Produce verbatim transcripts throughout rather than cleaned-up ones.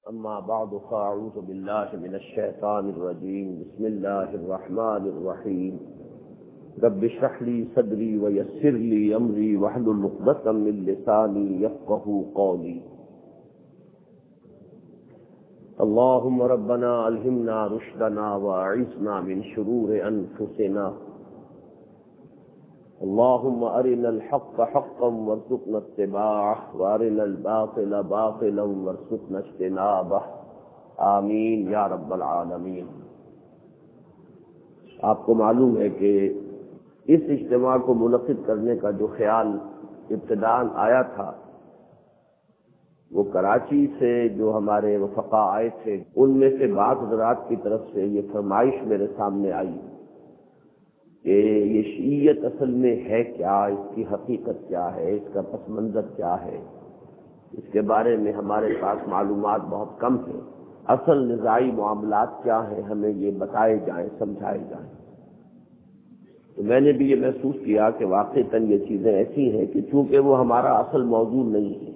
أما بعد فأعوذ بالله من الشيطان الرجيم بسم الله الرحمن الرحيم رب اشرح لي صدري ويسر لي أمري واحلل عقدة من لساني يفقهوا قولي اللهم ربنا ألهمنا رشدنا وأعذنا من شرور أنفسنا اللهم أرنا الحق حقا وارزقنا اتباعه وأرنا الباطل باطلا وارزقنا اجتنابه آمین یا رب العالمین۔ آپ کو معلوم ہے کہ اس اجتماع کو منعقد کرنے کا جو خیال ابتداءً آیا تھا وہ کراچی سے جو ہمارے رفقا آئے تھے ان میں سے بعض حضرات کی طرف سے یہ فرمائش میرے سامنے آئی کہ یہ شیعیت اصل میں ہے کیا، اس کی حقیقت کیا ہے، اس کا پس منظر کیا ہے، اس کے بارے میں ہمارے پاس معلومات بہت کم ہیں، اصل نزاعی معاملات کیا ہیں ہمیں یہ بتائے جائیں، سمجھائے جائیں۔ تو میں نے بھی یہ محسوس کیا کہ واقعتاً یہ چیزیں ایسی ہیں کہ چونکہ وہ ہمارا اصل موضوع نہیں ہے،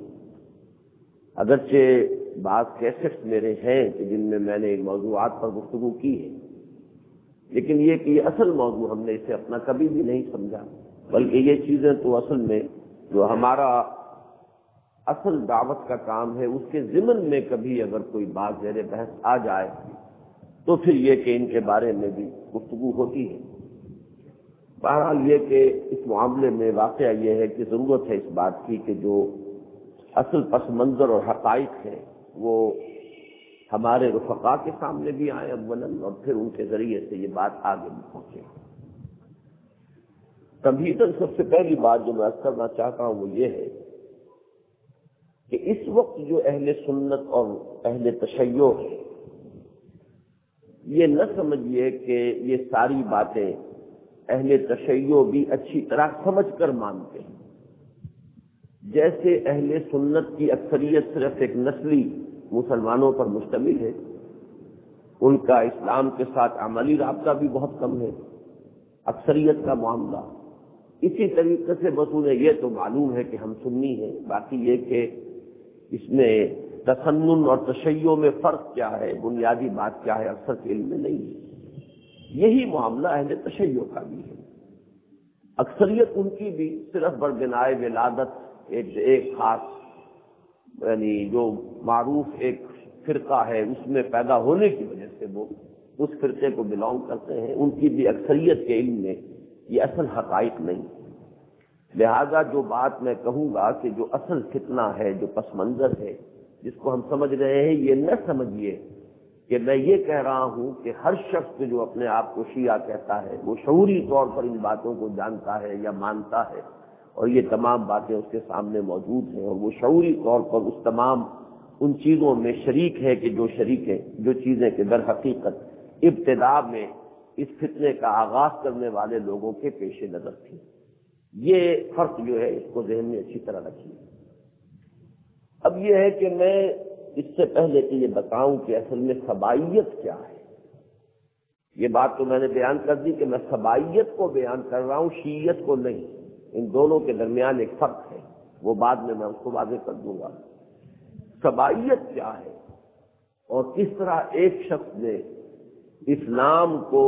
اگرچہ بعض کیسٹس میرے ہیں کہ جن میں میں نے ان موضوعات پر گفتگو کی ہے، لیکن یہ کہ یہ اصل موضوع ہم نے اسے اپنا کبھی بھی نہیں سمجھا، بلکہ یہ چیزیں تو اصل میں جو ہمارا اصل دعوت کا کام ہے اس کے ضمن میں کبھی اگر کوئی بات زیر بحث آ جائے تو پھر یہ کہ ان کے بارے میں بھی گفتگو ہوتی ہے۔ بہرحال یہ کہ اس معاملے میں واقعہ یہ ہے کہ ضرورت ہے اس بات کی کہ جو اصل پس منظر اور حقائق ہیں وہ ہمارے رفقا کے سامنے بھی آئے اولاً، اور پھر ان کے ذریعے سے یہ بات آگے بھی پہنچے۔ تمہیداً سب سے پہلی بات جو میں عرض کرنا چاہتا ہوں وہ یہ ہے کہ اس وقت جو اہل سنت اور اہل تشیع ہے یہ نہ سمجھیے کہ یہ ساری باتیں اہل تشیع بھی اچھی طرح سمجھ کر مانتے ہیں۔ جیسے اہل سنت کی اکثریت صرف ایک نسلی مسلمانوں پر مشتمل ہے، ان کا اسلام کے ساتھ عملی رابطہ بھی بہت کم ہے، اکثریت کا معاملہ اسی طریقے سے بس انہیں یہ تو معلوم ہے کہ ہم سنی ہیں، باقی یہ کہ اس میں تسنن اور تشیع میں فرق کیا ہے، بنیادی بات کیا ہے، اکثر کے علم میں نہیں ہے۔ یہی معاملہ اہل تشیع کا بھی ہے، اکثریت ان کی بھی صرف بربنائے ولادت ایک ایک خاص یعنی جو معروف ایک فرقہ ہے اس میں پیدا ہونے کی وجہ سے وہ اس فرقے کو بلانگ کرتے ہیں، ان کی بھی اکثریت کے علم میں یہ اصل حقائق نہیں۔ لہذا جو بات میں کہوں گا کہ جو اصل فتنہ ہے، جو پس منظر ہے جس کو ہم سمجھ رہے ہیں، یہ نہ سمجھیے کہ میں یہ کہہ رہا ہوں کہ ہر شخص جو اپنے آپ کو شیعہ کہتا ہے وہ شعوری طور پر ان باتوں کو جانتا ہے یا مانتا ہے، اور یہ تمام باتیں اس کے سامنے موجود ہیں، اور وہ شعوری طور پر اس تمام ان چیزوں میں شریک ہے کہ جو شریک ہے، جو چیزیں کہ در حقیقت ابتدا میں اس فتنے کا آغاز کرنے والے لوگوں کے پیش نظر تھی۔ یہ فرق جو ہے اس کو ذہن میں اچھی طرح رکھیے۔ اب یہ ہے کہ میں اس سے پہلے کہ یہ بتاؤں کہ اصل میں سبائیت کیا ہے، یہ بات تو میں نے بیان کر دی کہ میں سبائیت کو بیان کر رہا ہوں، شیعیت کو نہیں، ان دونوں کے درمیان ایک فرق ہے، وہ بعد میں میں اس کو واضح کر دوں گا۔ سبائیت کیا ہے اور کس طرح ایک شخص نے اسلام کو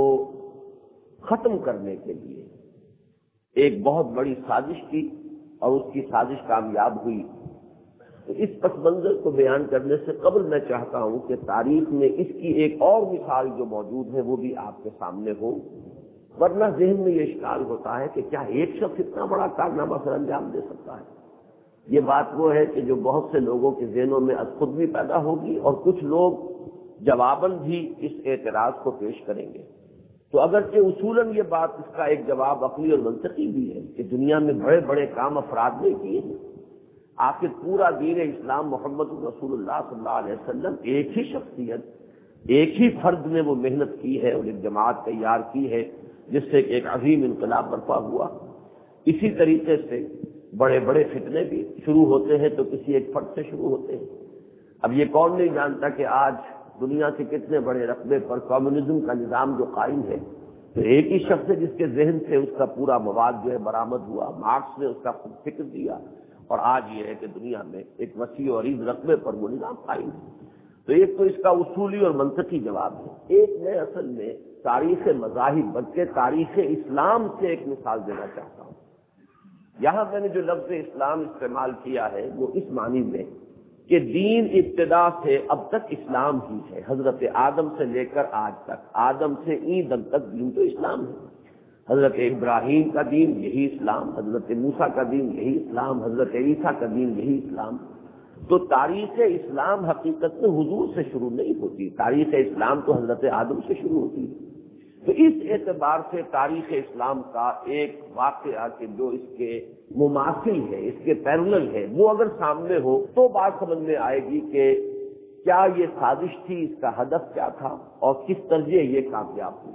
ختم کرنے کے لیے ایک بہت بڑی سازش کی اور اس کی سازش کامیاب ہوئی، تو اس پس منظر کو بیان کرنے سے قبل میں چاہتا ہوں کہ تاریخ میں اس کی ایک اور مثال جو موجود ہے وہ بھی آپ کے سامنے ہو، ورنہ ذہن میں یہ اشکال ہوتا ہے کہ کیا ایک شخص اتنا بڑا کارنامہ سر انجام دے سکتا ہے۔ یہ بات وہ ہے کہ جو بہت سے لوگوں کے ذہنوں میں از خود بھی پیدا ہوگی، اور کچھ لوگ جواباً بھی اس اعتراض کو پیش کریں گے۔ تو اگرچہ اصولاً یہ بات اس کا ایک جواب عقلی اور منطقی بھی ہے کہ دنیا میں بڑے بڑے کام افراد نے کیے ہیں، آخر پورا دین اسلام محمد رسول اللہ صلی اللہ علیہ وسلم ایک ہی شخصیت، ایک ہی فرد نے وہ محنت کی ہے اور ایک جماعت تیار کی ہے جس سے ایک عظیم انقلاب برپا ہوا۔ اسی طریقے سے بڑے بڑے فتنے بھی شروع ہوتے ہیں تو کسی ایک فرد سے شروع ہوتے ہیں۔ اب یہ کون نہیں جانتا کہ آج دنیا کے کتنے بڑے رقبے پر کمیونزم کا نظام جو قائم ہے تو ایک ہی شخص ہے جس کے ذہن سے اس کا پورا مواد جو ہے برآمد ہوا، مارکس نے اس کا خود فکر دیا، اور آج یہ ہے کہ دنیا میں ایک وسیع و عریض رقبے پر وہ نظام قائم ہے۔ تو ایک تو اس کا اصولی اور منطقی جواب ہے. ایک میں اصل میں تاریخ مذاہب بلکہ تاریخ اسلام سے ایک مثال دینا چاہتا ہوں. یہاں میں نے جو لفظ اسلام استعمال کیا ہے وہ اس معنی میں کہ دین ابتدا سے اب تک اسلام ہی ہے. حضرت آدم سے لے کر آج تک، آدم سے عیدم تک دین تو اسلام ہے. حضرت ابراہیم کا دین یہی اسلام، حضرت موسیٰ کا دین یہی اسلام، حضرت عیسیٰ کا دین یہی اسلام. تو تاریخ اسلام حقیقت میں حضور سے شروع نہیں ہوتی، تاریخ اسلام تو حضرت آدم سے شروع ہوتی ہے. تو اس اعتبار سے تاریخ اسلام کا ایک واقعہ کہ جو اس کے مماثل ہے، اس کے پیرلل ہے، وہ اگر سامنے ہو تو بات سمجھ میں آئے گی کہ کیا یہ سازش تھی، اس کا ہدف کیا تھا اور کس طرح یہ کامیاب ہوئی.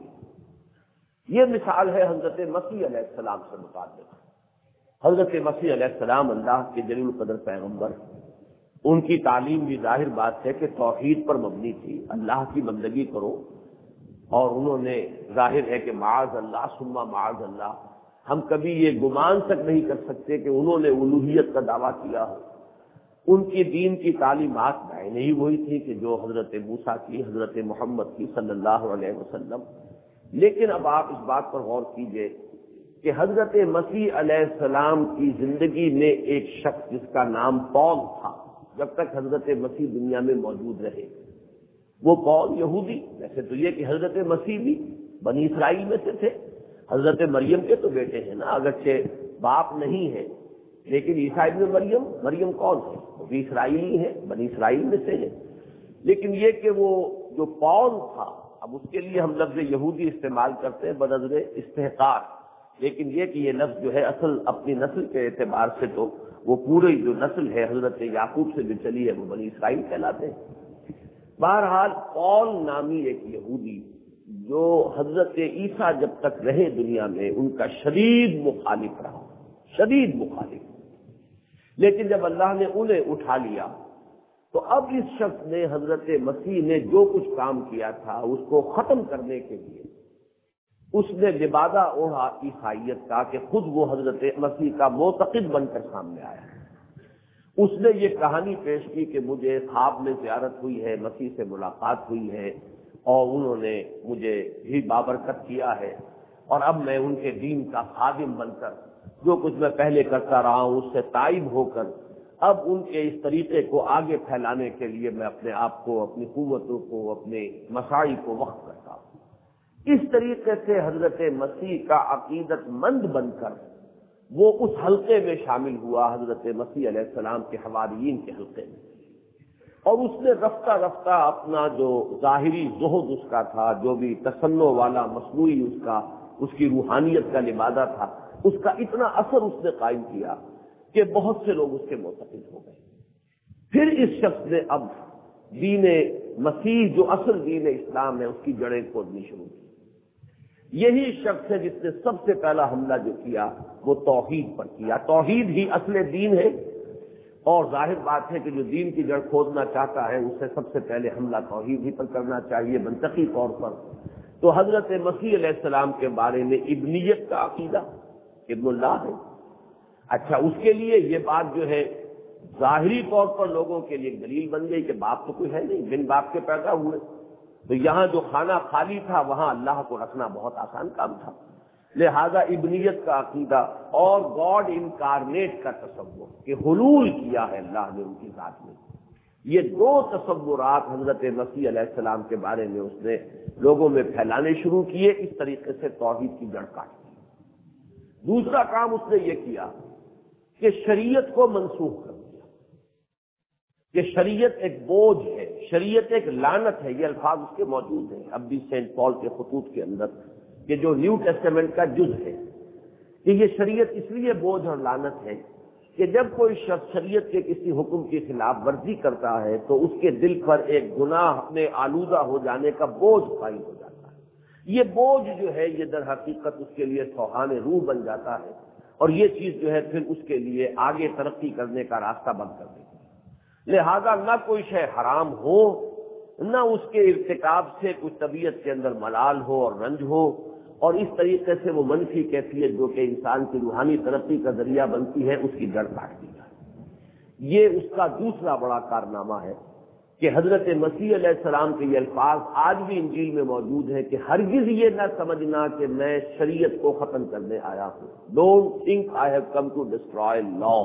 یہ مثال ہے حضرت مسیح علیہ السلام سے متعلق. حضرت مسیح علیہ السلام اللہ کے جلیل القدر پیغمبر، ان کی تعلیم بھی ظاہر بات ہے کہ توحید پر مبنی تھی، اللہ کی بندگی کرو. اور انہوں نے ظاہر ہے کہ معاذ اللہ ثم معاذ اللہ، ہم کبھی یہ گمان تک نہیں کر سکتے کہ انہوں نے الوہیت کا دعویٰ کیا ہو. ان کی دین کی تعلیمات بعین ہی وہی تھی کہ جو حضرت موسیٰ کی، حضرت محمد کی صلی اللہ علیہ وسلم. لیکن اب آپ اس بات پر غور کیجئے کہ حضرت مسیح علیہ السلام کی زندگی میں ایک شخص جس کا نام پول تھا، جب تک حضرت مسیح دنیا میں موجود رہے، وہ پول یہودی. ویسے تو یہ کہ حضرت مسیح بھی بنی اسرائیل میں سے تھے، حضرت مریم کے تو بیٹے ہیں نا، اگرچہ باپ نہیں ہے لیکن عیسیٰ ابن مریم، مریم کون ہے؟ وہ بھی اسرائیلی ہے، بنی اسرائیل میں سے ہے. لیکن یہ کہ وہ جو پول تھا، اب اس کے لیے ہم لفظ یہودی استعمال کرتے ہیں بنظر استحقار، لیکن یہ کہ یہ لفظ جو ہے اصل اپنی نسل کے اعتبار سے تو وہ پوری جو نسل ہے حضرت یعقوب سے جو چلی ہے وہ بنی اسرائیل کہلاتے ہیں. بہرحال پول نامی ایک یہودی جو حضرت عیسیٰ جب تک رہے دنیا میں ان کا شدید مخالف رہا، شدید مخالف. لیکن جب اللہ نے انہیں اٹھا لیا تو اب اس شخص نے، حضرت مسیح نے جو کچھ کام کیا تھا اس کو ختم کرنے کے لیے اس نے لبادہ اوڑھا عیسائیت کا کہ خود وہ حضرت مسیح کا معتقد بن کر سامنے آیا. اس نے یہ کہانی پیش کی کہ مجھے خواب میں زیارت ہوئی ہے، مسیح سے ملاقات ہوئی ہے اور انہوں نے مجھے بھی بابرکت کیا ہے، اور اب میں ان کے دین کا خادم بن کر جو کچھ میں پہلے کرتا رہا ہوں اس سے تائب ہو کر اب ان کے اس طریقے کو آگے پھیلانے کے لیے میں اپنے آپ کو، اپنی قوتوں کو، اپنے مساعی کو وقف کرتا ہوں. اس طریقے سے حضرت مسیح کا عقیدت مند بن کر وہ اس حلقے میں شامل ہوا، حضرت مسیح علیہ السلام کے حواریین کے حلقے میں. اور اس نے رفتہ رفتہ اپنا جو ظاہری زہد اس کا تھا، جو بھی تصنع والا مصنوعی اس کا، اس کی روحانیت کا لبادہ تھا، اس کا اتنا اثر اس نے قائم کیا کہ بہت سے لوگ اس کے معتقد ہو گئے. پھر اس شخص نے اب دین مسیح جو اصل دین اسلام ہے اس کی جڑیں کھودنی شروع کی. یہی شخص ہے جس نے سب سے پہلا حملہ جو کیا وہ توحید پر کیا. توحید ہی اصل دین ہے، اور ظاہر بات ہے کہ جو دین کی جڑ کھودنا چاہتا ہے اسے سب سے پہلے حملہ توحید ہی پر کرنا چاہیے منطقی طور پر. تو حضرت مسیح علیہ السلام کے بارے میں ابنیت کا عقیدہ، ابن اللہ ہے. اچھا، اس کے لیے یہ بات جو ہے ظاہری طور پر لوگوں کے لیے دلیل بن گئی کہ باپ تو کوئی ہے نہیں، بن باپ کے پیدا ہوئے. تو یہاں جو خانہ خالی تھا وہاں اللہ کو رکھنا بہت آسان کام تھا. لہذا ابنیت کا عقیدہ اور گاڈ انکارنیٹ کا تصور کہ حلول کیا ہے اللہ نے ان کی ذات میں، یہ دو تصورات حضرت مسیح علیہ السلام کے بارے میں اس نے لوگوں میں پھیلانے شروع کیے. اس طریقے سے توحید کی جڑ کاٹی. دوسرا کام اس نے یہ کیا کہ شریعت کو منسوخ کر دیا کہ شریعت ایک بوجھ ہے، شریعت ایک لعنت ہے. یہ الفاظ اس کے موجود ہیں اب بھی سینٹ پال کے خطوط کے اندر کہ جو نیو ٹیسٹامنٹ کا جز ہے کہ یہ شریعت اس لیے بوجھ اور لعنت ہے کہ جب کوئی شخص شریعت کے کسی حکم کی خلاف ورزی کرتا ہے تو اس کے دل پر ایک گناہ میں آلودہ ہو جانے کا بوجھ قائم ہو جاتا ہے. یہ بوجھ جو ہے یہ در حقیقت اس کے لیے سوہان روح بن جاتا ہے، اور یہ چیز جو ہے پھر اس کے لیے آگے ترقی کرنے کا راستہ بند کر دیتی ہے. لہذا نہ کوئی شے حرام ہو، نہ اس کے ارتکاب سے کچھ طبیعت کے اندر ملال ہو اور رنج ہو، اور اس طریقے سے وہ منفی کیفیت جو کہ انسان کی روحانی ترقی کا ذریعہ بنتی ہے اس کی جڑ کاٹ دی جائے. یہ اس کا دوسرا بڑا کارنامہ ہے کہ حضرت مسیح علیہ السلام کے یہ الفاظ آج بھی انجیل میں موجود ہیں کہ ہرگز یہ نہ سمجھنا کہ میں شریعت کو ختم کرنے آیا ہوں. Don't think I have come to destroy law.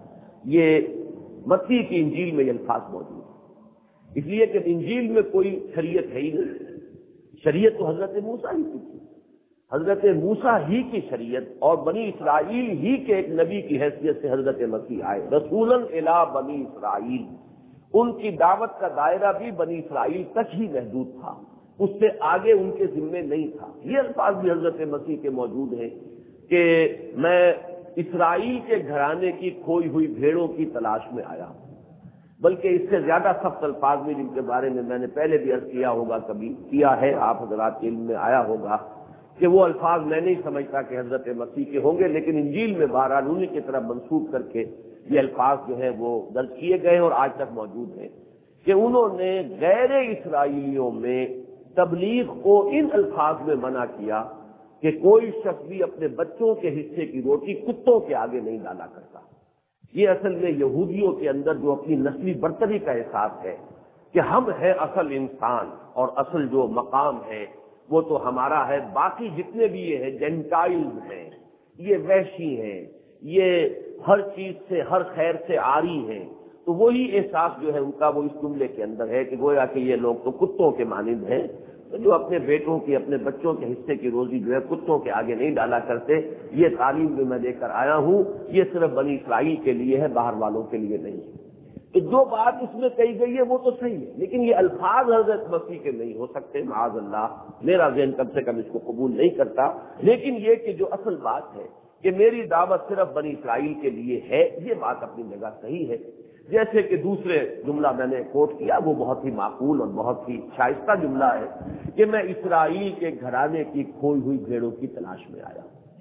یہ مسیح کی انجیل میں یہ الفاظ موجود ہیں، اس لیے کہ انجیل میں کوئی شریعت ہے ہی نہیں. شریعت تو حضرت موسیٰ ہی کی تھی، حضرت موسیٰ ہی کی شریعت اور بنی اسرائیل ہی کے ایک نبی کی حیثیت سے حضرت مسیح آئے. رسولاً الی بنی اسرائیل، ان کی دعوت کا دائرہ بھی بنی اسرائیل تک ہی محدود تھا، اس سے آگے ان کے ذمے نہیں تھا. یہ الفاظ بھی حضرت مسیح کے موجود ہیں کہ میں اسرائیل کے گھرانے کی کھوئی ہوئی بھیڑوں کی تلاش میں آیا ہوں. بلکہ اس سے زیادہ سخت الفاظ بھی جن کے بارے میں میں نے پہلے بھی عرض کیا ہوگا، کبھی کیا ہے، آپ حضرات کے علم میں آیا ہوگا کہ وہ الفاظ میں نہیں سمجھتا کہ حضرت مسیح کے ہوں گے، لیکن انجیل میں بہرحال انہی کی طرف منسوب کر کے یہ الفاظ جو ہے وہ درج کیے گئے اور آج تک موجود ہیں کہ انہوں نے غیر اسرائیلیوں میں تبلیغ کو ان الفاظ میں منع کیا کہ کوئی شخص بھی اپنے بچوں کے حصے کی روٹی کتوں کے آگے نہیں ڈالا کرتا. یہ اصل میں یہودیوں کے اندر جو اپنی نسلی برتری کا احساس ہے کہ ہم ہیں اصل انسان اور اصل جو مقام ہے وہ تو ہمارا ہے، باقی جتنے بھی یہ ہیں جینٹائلز ہیں، یہ وحشی ہیں، یہ ہر چیز سے ہر خیر سے عاری ہیں. تو وہی احساس جو ہے ان کا وہ اس جملے کے اندر ہے کہ گویا کہ یہ لوگ تو کتوں کے مانند ہیں جو اپنے بیٹوں کی اپنے بچوں کے حصے کی روزی جو ہے کتوں کے آگے نہیں ڈالا کرتے. یہ تعلیم جو میں لے کر آیا ہوں یہ صرف بنی اسرائیل کے لیے ہے، باہر والوں کے لیے نہیں. تو جو بات اس میں کہی گئی ہے وہ تو صحیح ہے، لیکن یہ الفاظ حضرت مسیح کے نہیں ہو سکتے، معاذ اللہ. میرا ذہن کم سے کم اس کو قبول نہیں کرتا. لیکن یہ کہ جو اصل بات ہے کہ میری دعوت صرف بنی اسرائیل کے لیے ہے، یہ بات اپنی جگہ صحیح ہے. جیسے کہ دوسرے جملہ میں نے کوٹ کیا وہ بہت ہی معقول اور بہت ہی شائستہ جملہ ہے کہ میں اسرائیل کے گھرانے کی کھوئی ہوئی بھیڑوں کی تلاش میں آیا.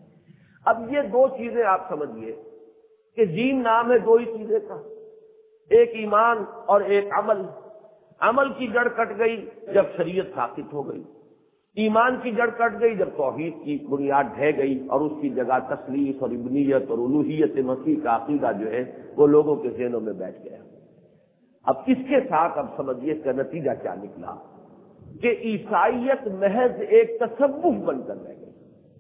اب یہ دو چیزیں آپ سمجھیے کہ دین نام ہے دو ہی چیزیں کا، ایک ایمان اور ایک عمل. عمل کی جڑ کٹ گئی جب شریعت ثابت ہو گئی، ایمان کی جڑ کٹ گئی جب توحید کی بنیاد ڈھہ گئی اور اس کی جگہ تثلیث اور ابنیت اور الوہیت مسیح کا عقیدہ جو ہے وہ لوگوں کے ذہنوں میں بیٹھ گیا. اب اس کے ساتھ اب سمجھیے اس کا نتیجہ کیا نکلا کہ عیسائیت محض ایک تصوف بن کر رہ گئی.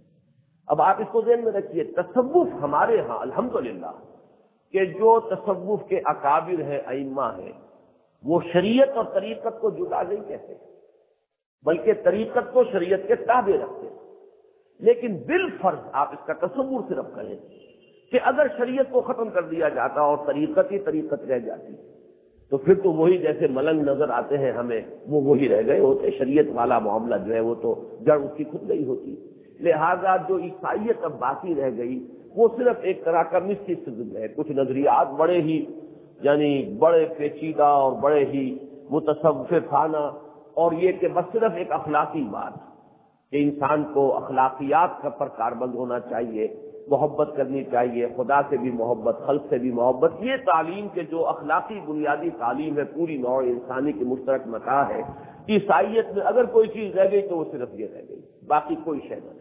اب آپ اس کو ذہن میں رکھیے، تصوف ہمارے ہاں الحمدللہ کہ جو تصوف کے اکابر ہیں، ائمہ ہیں، وہ شریعت اور طریقت کو جدا نہیں کہتے بلکہ طریقت کو شریعت کے تابع رکھتے ہیں. لیکن بالفرض آپ اس کا تصور صرف کریں کہ اگر شریعت کو ختم کر دیا جاتا اور طریقت ہی طریقت رہ جاتی تو پھر تو وہی جیسے ملنگ نظر آتے ہیں ہمیں وہ وہی رہ گئے ہوتے، شریعت والا معاملہ جو ہے وہ تو جڑ اس کی کھد گئی ہوتی. لہذا جو عیسائیت اب باقی رہ گئی وہ صرف ایک طرح کا مسٹیسزم ہے، کچھ نظریات بڑے ہی یعنی بڑے پیچیدہ اور بڑے ہی متصوفانہ، اور یہ کہ بس صرف ایک اخلاقی بات کہ انسان کو اخلاقیات کا پر کاربند ہونا چاہیے، محبت کرنی چاہیے، خدا سے بھی محبت، خلق سے بھی محبت. یہ تعلیم کے جو اخلاقی بنیادی تعلیم ہے پوری نوع انسانی کی مشترک متاع ہے. عیسائیت میں اگر کوئی چیز رہ گئی تو وہ صرف یہ رہ گئی، باقی کوئی شے نہیں.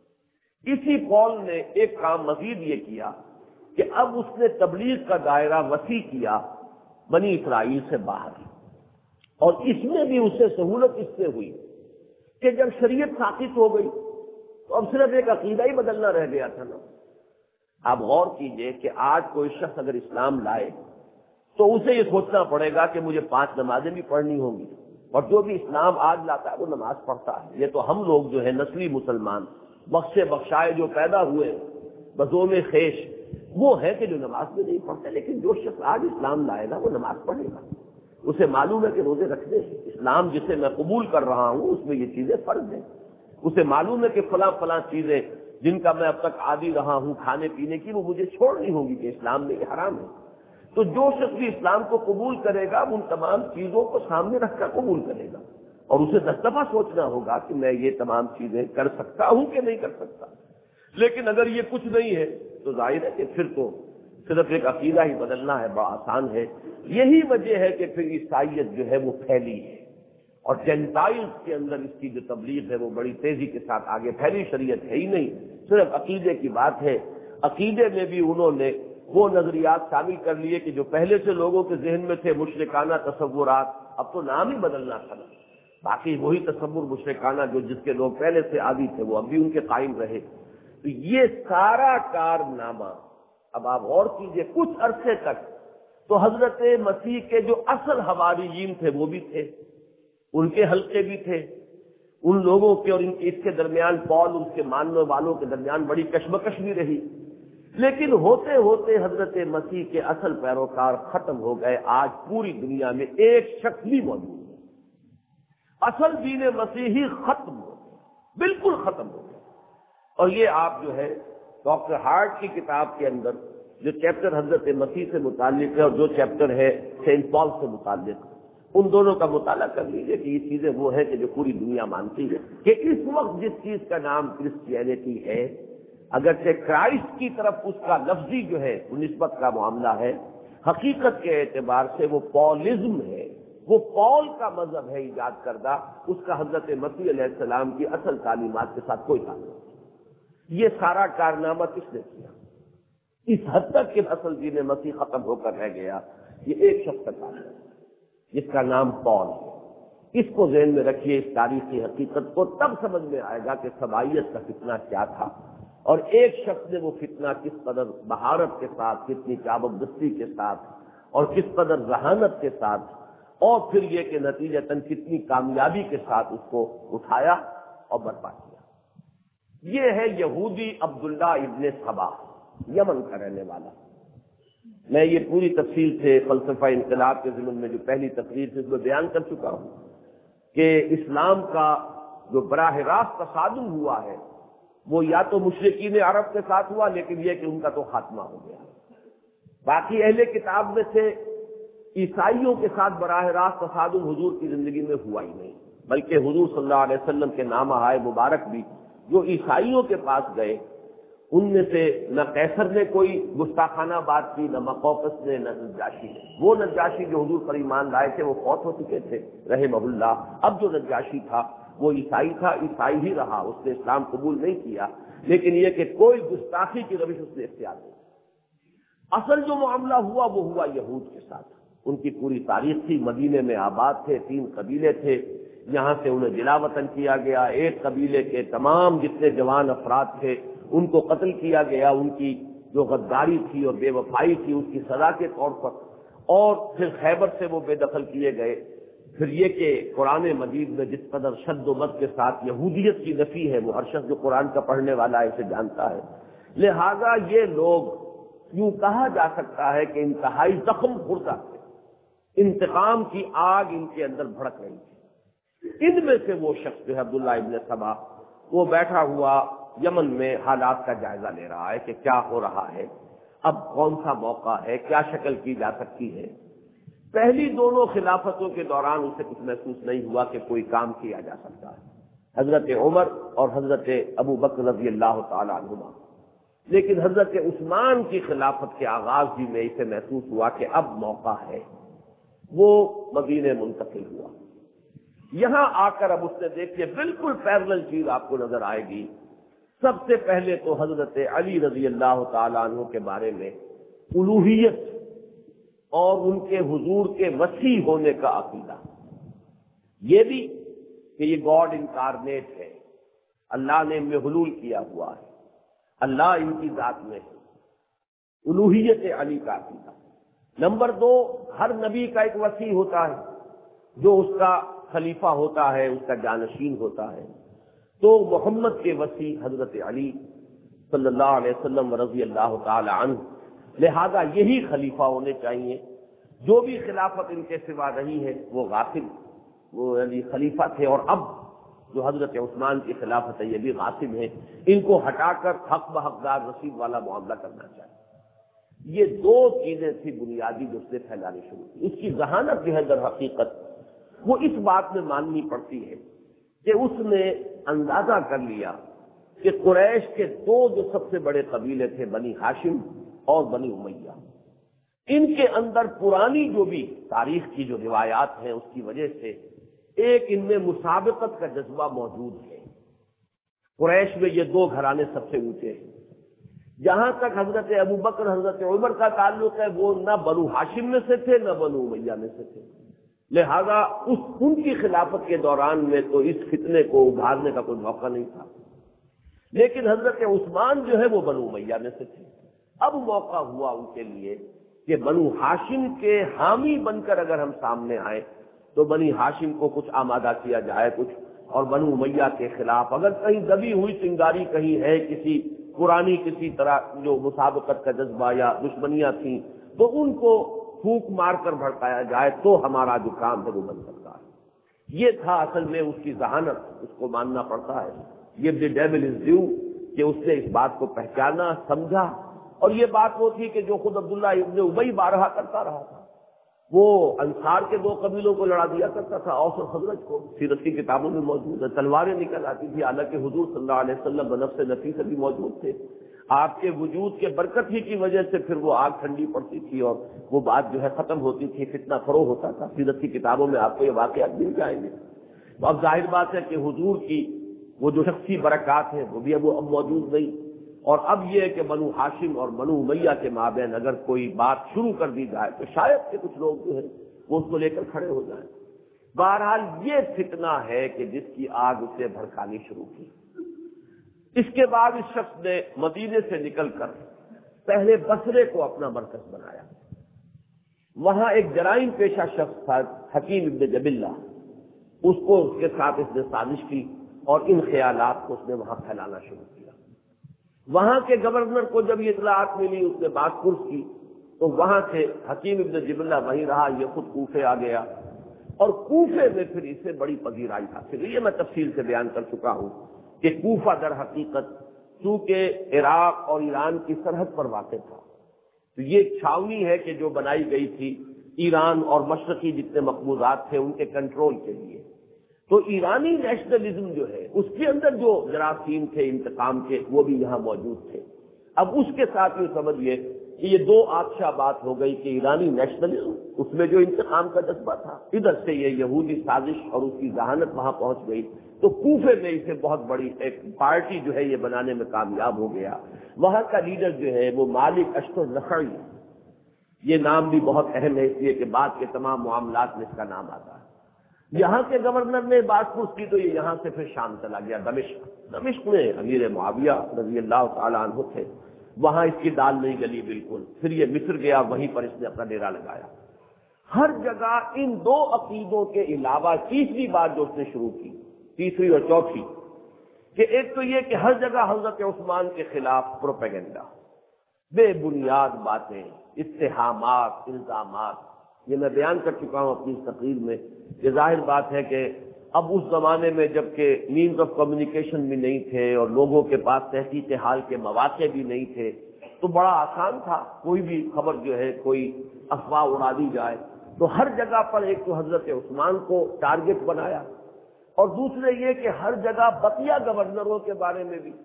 اسی قول نے ایک کام مزید یہ کیا کہ اب اس نے تبلیغ کا دائرہ وسیع کیا بنی اسرائیل سے باہر، اور اس میں بھی اسے سہولت اس سے ہوئی کہ جب شریعت ثابت ہو گئی تو اب صرف ایک عقیدہ ہی بدلنا رہ گیا تھا نا. آپ غور کیجئے کہ آج کوئی شخص اگر اسلام لائے تو اسے یہ سوچنا پڑے گا کہ مجھے پانچ نمازیں بھی پڑھنی ہوں گی، اور جو بھی اسلام آج لاتا ہے وہ نماز پڑھتا ہے. یہ تو ہم لوگ جو ہے نسلی مسلمان بخشے بخشائے جو پیدا ہوئے بزوم خیش وہ ہے کہ جو نماز میں نہیں پڑھتے. لیکن جو شخص آج اسلام لائے گا وہ نماز پڑھے گا، اسے معلوم ہے کہ روزے رکھنے ہیں، اسلام جسے میں قبول کر رہا ہوں اس میں یہ چیزیں فرض ہیں. اسے معلوم ہے کہ فلاں فلاں چیزیں جن کا میں اب تک عادی رہا ہوں کھانے پینے کی وہ مجھے چھوڑنی ہوں گی کہ اسلام میں یہ حرام ہے. تو جو شخص بھی اسلام کو قبول کرے گا ان تمام چیزوں کو سامنے رکھ کر قبول کرے گا، اور اسے دس دفعہ سوچنا ہوگا کہ میں یہ تمام چیزیں کر سکتا ہوں کہ نہیں کر سکتا. لیکن اگر یہ کچھ نہیں ہے تو ظاہر ہے کہ پھر تو صرف ایک عقیدہ ہی بدلنا ہے، بڑا آسان ہے. یہی وجہ ہے کہ پھر عیسائیت جو ہے وہ پھیلی ہے، اور جینٹائلز کے اندر اس کی جو تبلیغ ہے وہ بڑی تیزی کے ساتھ آگے پھیلی. شریعت ہے ہی نہیں، صرف عقیدے کی بات ہے. عقیدے میں بھی انہوں نے وہ نظریات شامل کر لیے کہ جو پہلے سے لوگوں کے ذہن میں تھے، مشرکانہ تصورات، اب تو نام ہی بدلنا تھا نا، باقی وہی تصور مشرکانہ جو جس کے لوگ پہلے سے عادی تھے وہ اب بھی ان کے قائم رہے۔ تو یہ سارا کارنامہ اب آپ غور کیجئے، کچھ عرصے تک تو حضرت مسیح کے جو اصل حواریین تھے وہ بھی تھے، ان کے حلقے بھی تھے، ان لوگوں کے اور ان کے اس کے درمیان پول اور اس کے ماننے والوں کے درمیان بڑی کشمکش بھی رہی، لیکن ہوتے ہوتے حضرت مسیح کے اصل پیروکار ختم ہو گئے۔ آج پوری دنیا میں ایک شخص بھی موجود ہے، اصل دین مسیحی ختم ہو گیا، بالکل ختم ہو گیا۔ اور یہ آپ جو ہے ڈاکٹر ہارٹ کی کتاب کے اندر جو چیپٹر حضرت مسیح سے متعلق ہے اور جو چیپٹر ہے سینٹ پال سے متعلق، ان دونوں کا مطالعہ کر لیجیے کہ یہ چیزیں وہ ہیں کہ جو پوری دنیا مانتی ہے کہ اس وقت جس چیز کا نام کرسچینٹی ہے، اگرچہ کرائسٹ کی طرف اس کا لفظی جو ہے وہ نسبت کا معاملہ ہے، حقیقت کے اعتبار سے وہ پولزم ہے، وہ پول کا مذہب ہے ایجاد کردہ، اس کا حضرت مسیح علیہ السلام کی اصل تعلیمات کے ساتھ کوئی تعلق نہیں۔ یہ سارا کارنامہ کس نے کیا؟ اس حد تک کہ اصل دین مسیح ختم ہو کر رہ گیا، یہ ایک شخص کا کام ہے جس کا نام پول ہے۔ اس کو ذہن میں رکھیے، اس تاریخی حقیقت کو، تب سمجھ میں آئے گا کہ سبائیت کا فتنہ کیا تھا اور ایک شخص نے وہ فتنہ کس قدر بہارت کے ساتھ، کتنی چابک دستی کے ساتھ اور کس قدر ذہانت کے ساتھ، اور پھر یہ کہ نتیجتاً کتنی کامیابی کے ساتھ اس کو اٹھایا اور برپا کیا۔ یہ ہے یہودی عبداللہ ابن سبا، یمن کا رہنے والا۔ میں یہ پوری تفصیل سے فلسفہ انقلاب کے ضمن میں جو پہلی تقریر تھی اس میں بیان کر چکا ہوں کہ اسلام کا جو براہ راست تصادم ہوا ہے وہ یا تو مشرکین عرب کے ساتھ ہوا، لیکن یہ کہ ان کا تو خاتمہ ہو گیا۔ باقی اہل کتاب میں سے عیسائیوں کے ساتھ براہ راست تصادم حضور کی زندگی میں ہوا ہی نہیں، بلکہ حضور صلی اللہ علیہ وسلم کے نام آئے مبارک بھی جو عیسائیوں کے پاس گئے، ان میں سے نہ قیصر نے کوئی گستاخانہ بات کی، نہ مقوقس نے، نہ نجاشی نے۔ وہ نجاشی جو حضور پر ایمان لائے تھے وہ فوت ہو چکے تھے رحمہ اللہ، اب جو نجاشی تھا وہ عیسائی تھا، عیسائی ہی رہا، اس نے اسلام قبول نہیں کیا، لیکن یہ کہ کوئی گستاخی کی روش اس نے اختیار نہیں۔ اصل جو معاملہ ہوا وہ ہوا یہود کے ساتھ۔ ان کی پوری تاریخ تھی، مدینے میں آباد تھے، تین قبیلے تھے، یہاں سے انہیں جلا وطن کیا گیا، ایک قبیلے کے تمام جتنے جوان افراد تھے ان کو قتل کیا گیا، ان کی جو غداری تھی اور بے وفائی تھی اس کی سزا کے طور پر، اور پھر خیبر سے وہ بے دخل کیے گئے۔ پھر یہ کہ قرآن مجید میں جس قدر شد و مد کے ساتھ یہودیت کی نفی ہے، وہ ہر شخص جو قرآن کا پڑھنے والا ہے اسے جانتا ہے، لہذا یہ لوگ یوں کہا جا سکتا ہے کہ انتہائی زخم خوردہ تھے، انتقام کی آگ ان کے اندر بھڑک رہی تھی۔ ان میں سے وہ شخص جو ہے عبداللہ ابن سبا، وہ بیٹھا ہوا یمن میں حالات کا جائزہ لے رہا ہے کہ کیا ہو رہا ہے، اب کون سا موقع ہے، کیا شکل کی جا سکتی ہے۔ پہلی دونوں خلافتوں کے دوران اسے کچھ محسوس نہیں ہوا کہ کوئی کام کیا جا سکتا ہے، حضرت عمر اور حضرت ابو بکر رضی اللہ تعالی عنہما، لیکن حضرت عثمان کی خلافت کے آغاز بھی میں اسے محسوس ہوا کہ اب موقع ہے۔ وہ مدینے منتقل ہوا۔ یہاں آ کر اب اس نے دیکھیے بالکل پیرلل چیز آپ کو نظر آئے گی۔ سب سے پہلے تو حضرت علی رضی اللہ تعالیٰ عنہ کے بارے میں الوہیت اور ان کے حضور کے وسیع ہونے کا عقیدہ، یہ بھی کہ یہ گاڈ انکارنیٹ ہے، اللہ نے ان میں حلول کیا ہوا ہے، اللہ ان کی ذات میں ہے، الوہیت علی کا عقیدہ۔ نمبر دو، ہر نبی کا ایک وسیع ہوتا ہے جو اس کا خلیفہ ہوتا ہے، اس کا جانشین ہوتا ہے، تو محمد کے وسیع حضرت علی صلی اللہ علیہ وسلم رضی اللہ تعالی عنہ، لہذا یہی خلیفہ ہونے چاہیے۔ جو بھی خلافت ان کے سوا رہی ہے وہ غاصب، وہ علی خلیفہ تھے، اور اب جو حضرت عثمان کی خلافت ہے یہ بھی غاصب ہے، ان کو ہٹا کر حق بحقدار رسید والا معاملہ کرنا چاہیے۔ یہ دو چیزیں تھی بنیادی جو اس نے پھیلانی شروع کی۔ اس کی ذہانت جو ہے در حقیقت وہ اس بات میں ماننی پڑتی ہے کہ اس نے اندازہ کر لیا کہ قریش کے دو جو سب سے بڑے قبیلے تھے، بنی ہاشم اور بنی امیہ، ان کے اندر پرانی جو بھی تاریخ کی جو روایات ہیں اس کی وجہ سے ایک ان میں مسابقت کا جذبہ موجود ہے۔ قریش میں یہ دو گھرانے سب سے اونچے ہیں۔ جہاں تک حضرت ابو بکر حضرت عمر کا تعلق ہے وہ نہ بنو ہاشم میں سے تھے نہ بنو امیہ میں سے تھے، لہذا اس ان کی خلافت کے دوران میں تو اس فتنے کو ابھارنے کا کوئی موقع نہیں تھا، لیکن حضرت عثمان جو ہے وہ بنو امیہ میں سے تھے۔ اب موقع ہوا ان کے لیے کہ بنو ہاشم کے حامی بن کر اگر ہم سامنے آئے تو بنی ہاشم کو کچھ آمادہ کیا جائے کچھ، اور بنو امیہ کے خلاف اگر کہیں دبی ہوئی چنگاری کہیں ہے کسی پرانی کسی طرح جو مسابقت کا جذبہ یا دشمنیاں تھیں تو ان کو پھونک مار کر بھڑکایا جائے تو ہمارا جو کام ہے وہ بن سکتا ہے۔ یہ تھا اصل میں اس کی ذہانت، اس کو ماننا پڑتا ہے۔ یہ دی ڈیول از ڈیو کہ اس نے اس بات کو پہچانا، سمجھا، اور یہ بات وہ تھی کہ جو خود عبداللہ ابن ابی بارہا کرتا رہا تھا، وہ انصار کے دو قبیلوں کو لڑا دیا کرتا تھا، اوس اور خزرج کو، سیرت کی کتابوں میں موجود ہے، تلواریں نکل آتی تھی، حالانکہ حضور صلی اللہ علیہ وسلم بنفس نفیس بھی موجود تھے، آپ کے وجود کے برکت ہی کی وجہ سے پھر وہ آگ ٹھنڈی پڑتی تھی اور وہ بات جو ہے ختم ہوتی تھی، فتنہ فروغ ہوتا تھا۔ سیرت کی کتابوں میں آپ کو یہ واقعات مل جائیں گے۔ تو اب ظاہر بات ہے کہ حضور کی وہ جو شخصی برکات ہیں وہ بھی اب وہ اب موجود نہیں، اور اب یہ ہے کہ بنو ہاشم اور بنو امیہ کے مابین اگر کوئی بات شروع کر دی جائے تو شاید کہ کچھ لوگ جو ہے وہ اس کو لے کر کھڑے ہو جائیں۔ بہرحال یہ فتنہ ہے کہ جس کی آگ اسے بھڑکانی شروع کی۔ اس کے بعد اس شخص نے مدینے سے نکل کر پہلے بصرے کو اپنا مرکز بنایا۔ وہاں ایک جرائم پیشہ شخص تھا حکیم ابن جبلہ، اس کو اس کے ساتھ اس نے سازش کی اور ان خیالات کو اس نے وہاں پھیلانا شروع کیا۔ وہاں کے گورنر کو جب یہ اطلاعات ملی، اس نے بات پرس کی تو وہاں سے حکیم ابن جبلہ وہیں رہا، یہ خود کوفے آ گیا، اور کوفے میں پھر اسے بڑی پذیرائی حاصل ہوئی۔ یہ میں تفصیل سے بیان کر چکا ہوں کہ کوفہ در حقیقت چونکہ عراق اور ایران کی سرحد پر واقع تھا، تو یہ چھاونی ہے کہ جو بنائی گئی تھی ایران اور مشرقی جتنے مقبوضات تھے ان کے کنٹرول کے لیے۔ تو ایرانی نیشنلزم جو ہے اس کے اندر جو جراثیم تھے انتقام کے وہ بھی یہاں موجود تھے۔ اب اس کے ساتھ یہ سمجھیے کہ یہ دو آتشہ بات ہو گئی کہ ایرانی نیشنلزم، اس میں جو انتقام کا جذبہ تھا، ادھر سے یہ یہودی سازش اور اس کی ذہانت وہاں پہنچ گئی، تو کوفے میں اسے بہت بڑی ایک پارٹی جو ہے یہ بنانے میں کامیاب ہو گیا۔ وہاں کا لیڈر جو ہے وہ مالک اشتر نخعی، یہ نام بھی بہت اہم ہے اس لیے کہ بعد کے تمام معاملات میں اس کا نام آتا ہے۔ یہاں کے گورنر نے بات پوچھ کی تو یہ یہاں سے پھر شام چلا گیا دمشق۔ دمشق میں امیر معاویہ رضی اللہ تعالیٰ عنہ تھے، وہاں اس کی دال نہیں گلی بالکل، پھر یہ مصر گیا، وہیں پر اس نے اپنا ڈیرا لگایا۔ ہر جگہ ان دو عقیدوں کے علاوہ تیسری بات جو اس نے شروع کی، تیسری اور چوتھی، کہ ایک تو یہ کہ ہر جگہ حضرت عثمان کے خلاف پروپیگنڈا، بے بنیاد باتیں، اتہامات، الزامات، یہ میں بیان کر چکا ہوں اپنی تقریر میں کہ ظاہر بات ہے کہ اب اس زمانے میں جب کہ مینز آف کمیونیکیشن بھی نہیں تھے اور لوگوں کے پاس تحقیق حال کے مواقع بھی نہیں تھے، تو بڑا آسان تھا کوئی بھی خبر جو ہے کوئی افواہ اڑا دی جائے۔ تو ہر جگہ پر ایک تو حضرت عثمان کو ٹارگٹ بنایا، اور دوسرے یہ کہ ہر جگہ بقیہ گورنروں کے بارے میں بھی،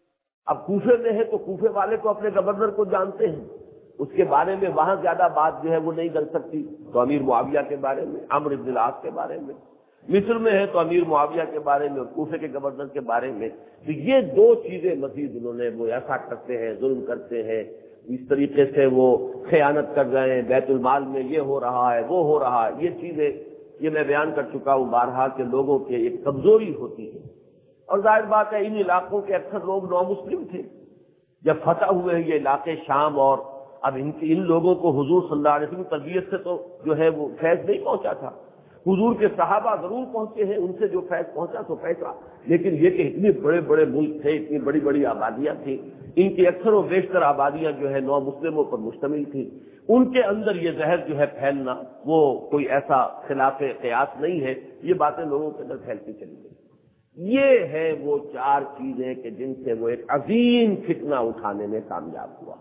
اب کوفے میں ہے تو کوفے والے تو اپنے گورنر کو جانتے ہیں، اس کے بارے میں وہاں زیادہ بات جو ہے وہ نہیں کر سکتی، تو امیر معاویہ کے بارے میں، عمرو بن العاص کے بارے میں، مصر میں ہے تو امیر معاویہ کے بارے میں اور کوفے کے گورنر کے بارے میں۔ تو یہ دو چیزیں مزید انہوں نے، وہ ایسا کرتے ہیں، ظلم کرتے ہیں، اس طریقے سے وہ خیانت کر رہے ہیں، بیت المال میں یہ ہو رہا ہے وہ ہو رہا ہے، یہ چیزیں یہ میں بیان کر چکا ہوں بارہا کہ لوگوں کے ایک کمزوری ہوتی ہے، اور ظاہر بات ہے ان علاقوں کے اکثر لوگ نو مسلم تھے۔ جب فتح ہوئے ہیں یہ علاقے شام، اور اب ان ان لوگوں کو حضور صلی اللہ علیہ وسلم کی تربیت سے تو جو ہے وہ فیض نہیں پہنچا تھا، حضور کے صحابہ ضرور پہنچے ہیں، ان سے جو فیض پہنچا تو پہنچا، لیکن یہ کہ اتنے بڑے بڑے ملک تھے، اتنی بڑی بڑی آبادیاں تھیں، ان کی اکثر و بیشتر آبادیاں جو ہے نو مسلموں پر مشتمل تھی، ان کے اندر یہ زہر جو ہے پھیلنا وہ کوئی ایسا خلاف قیاس نہیں ہے، یہ باتیں لوگوں کے اندر پھیلتی چلی گئی۔ یہ ہے وہ چار چیزیں کہ جن سے وہ ایک عظیم فتنہ اٹھانے میں کامیاب ہوا۔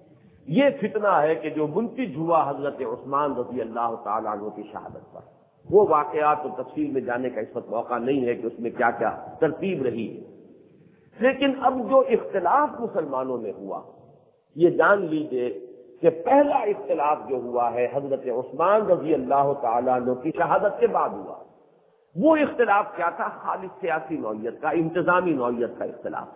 یہ فتنہ ہے کہ جو منتج ہوا حضرت عثمان رضی اللہ تعالیٰ عنہ کی شہادت پر۔ وہ واقعات اور تفصیل میں جانے کا اس وقت موقع نہیں ہے کہ اس میں کیا کیا ترتیب رہی ہے، لیکن اب جو اختلاف مسلمانوں میں ہوا یہ جان لیجئے کہ پہلا اختلاف جو ہوا ہے حضرت عثمان رضی اللہ تعالیٰ عنہ کی شہادت کے بعد ہوا۔ وہ اختلاف کیا تھا؟ خالص سیاسی نوعیت کا، انتظامی نوعیت کا اختلاف۔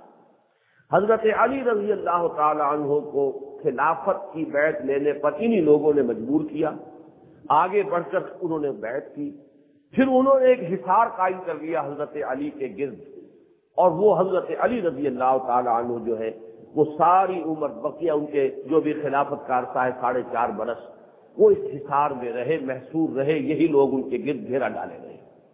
حضرت علی رضی اللہ تعالی عنہ کو خلافت کی بیعت لینے پر انہی لوگوں نے مجبور کیا، آگے بڑھ کر انہوں نے بیعت کی. پھر انہوں نے ایک حصار قائم کر لیا حضرت علی کے گرد, اور وہ حضرت علی رضی اللہ تعالی عنہ جو ہے وہ ساری عمر بقیہ ان کے جو بھی خلافت کا عرصہ ہے ساڑھے چار برس وہ اس حصار میں رہے, محصور رہے, یہی لوگ ان کے گرد گھیرا ڈالے رہے.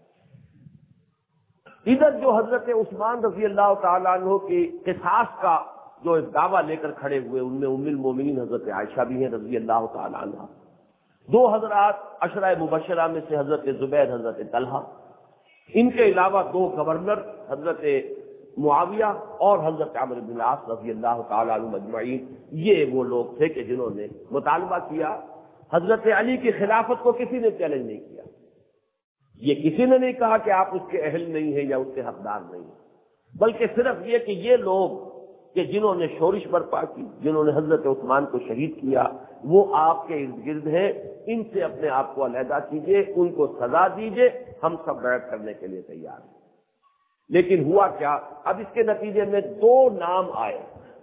ادھر جو حضرت عثمان رضی اللہ تعالیٰ عنہ کی قصاص کا جو دعویٰ لے کر کھڑے ہوئے, ان میں ام المومنین حضرت عائشہ بھی ہیں رضی اللہ تعالیٰ عنہ, دو حضرات عشرہ مبشرہ میں سے حضرت زبیر حضرت طلحہ, ان کے علاوہ دو گورنر حضرت معاویہ اور حضرت عمرو بن العاص رضی اللہ تعالیٰ عنہ مجمعین, یہ وہ لوگ تھے کہ جنہوں نے مطالبہ کیا. حضرت علی کی خلافت کو کسی نے چیلنج نہیں کیا, یہ کسی نے نہیں کہا کہ آپ اس کے اہل نہیں ہیں یا اس کے حقدار نہیں ہیں, بلکہ صرف یہ کہ یہ لوگ کہ جنہوں نے شورش برپا کی, جنہوں نے حضرت عثمان کو شہید کیا, وہ آپ کے ارد گرد ہیں, ان سے اپنے آپ کو علیحدہ کیجیے, ان کو سزا دیجیے, ہم سب بیعت کرنے کے لیے تیار ہیں. لیکن ہوا کیا, اب اس کے نتیجے میں دو نام آئے.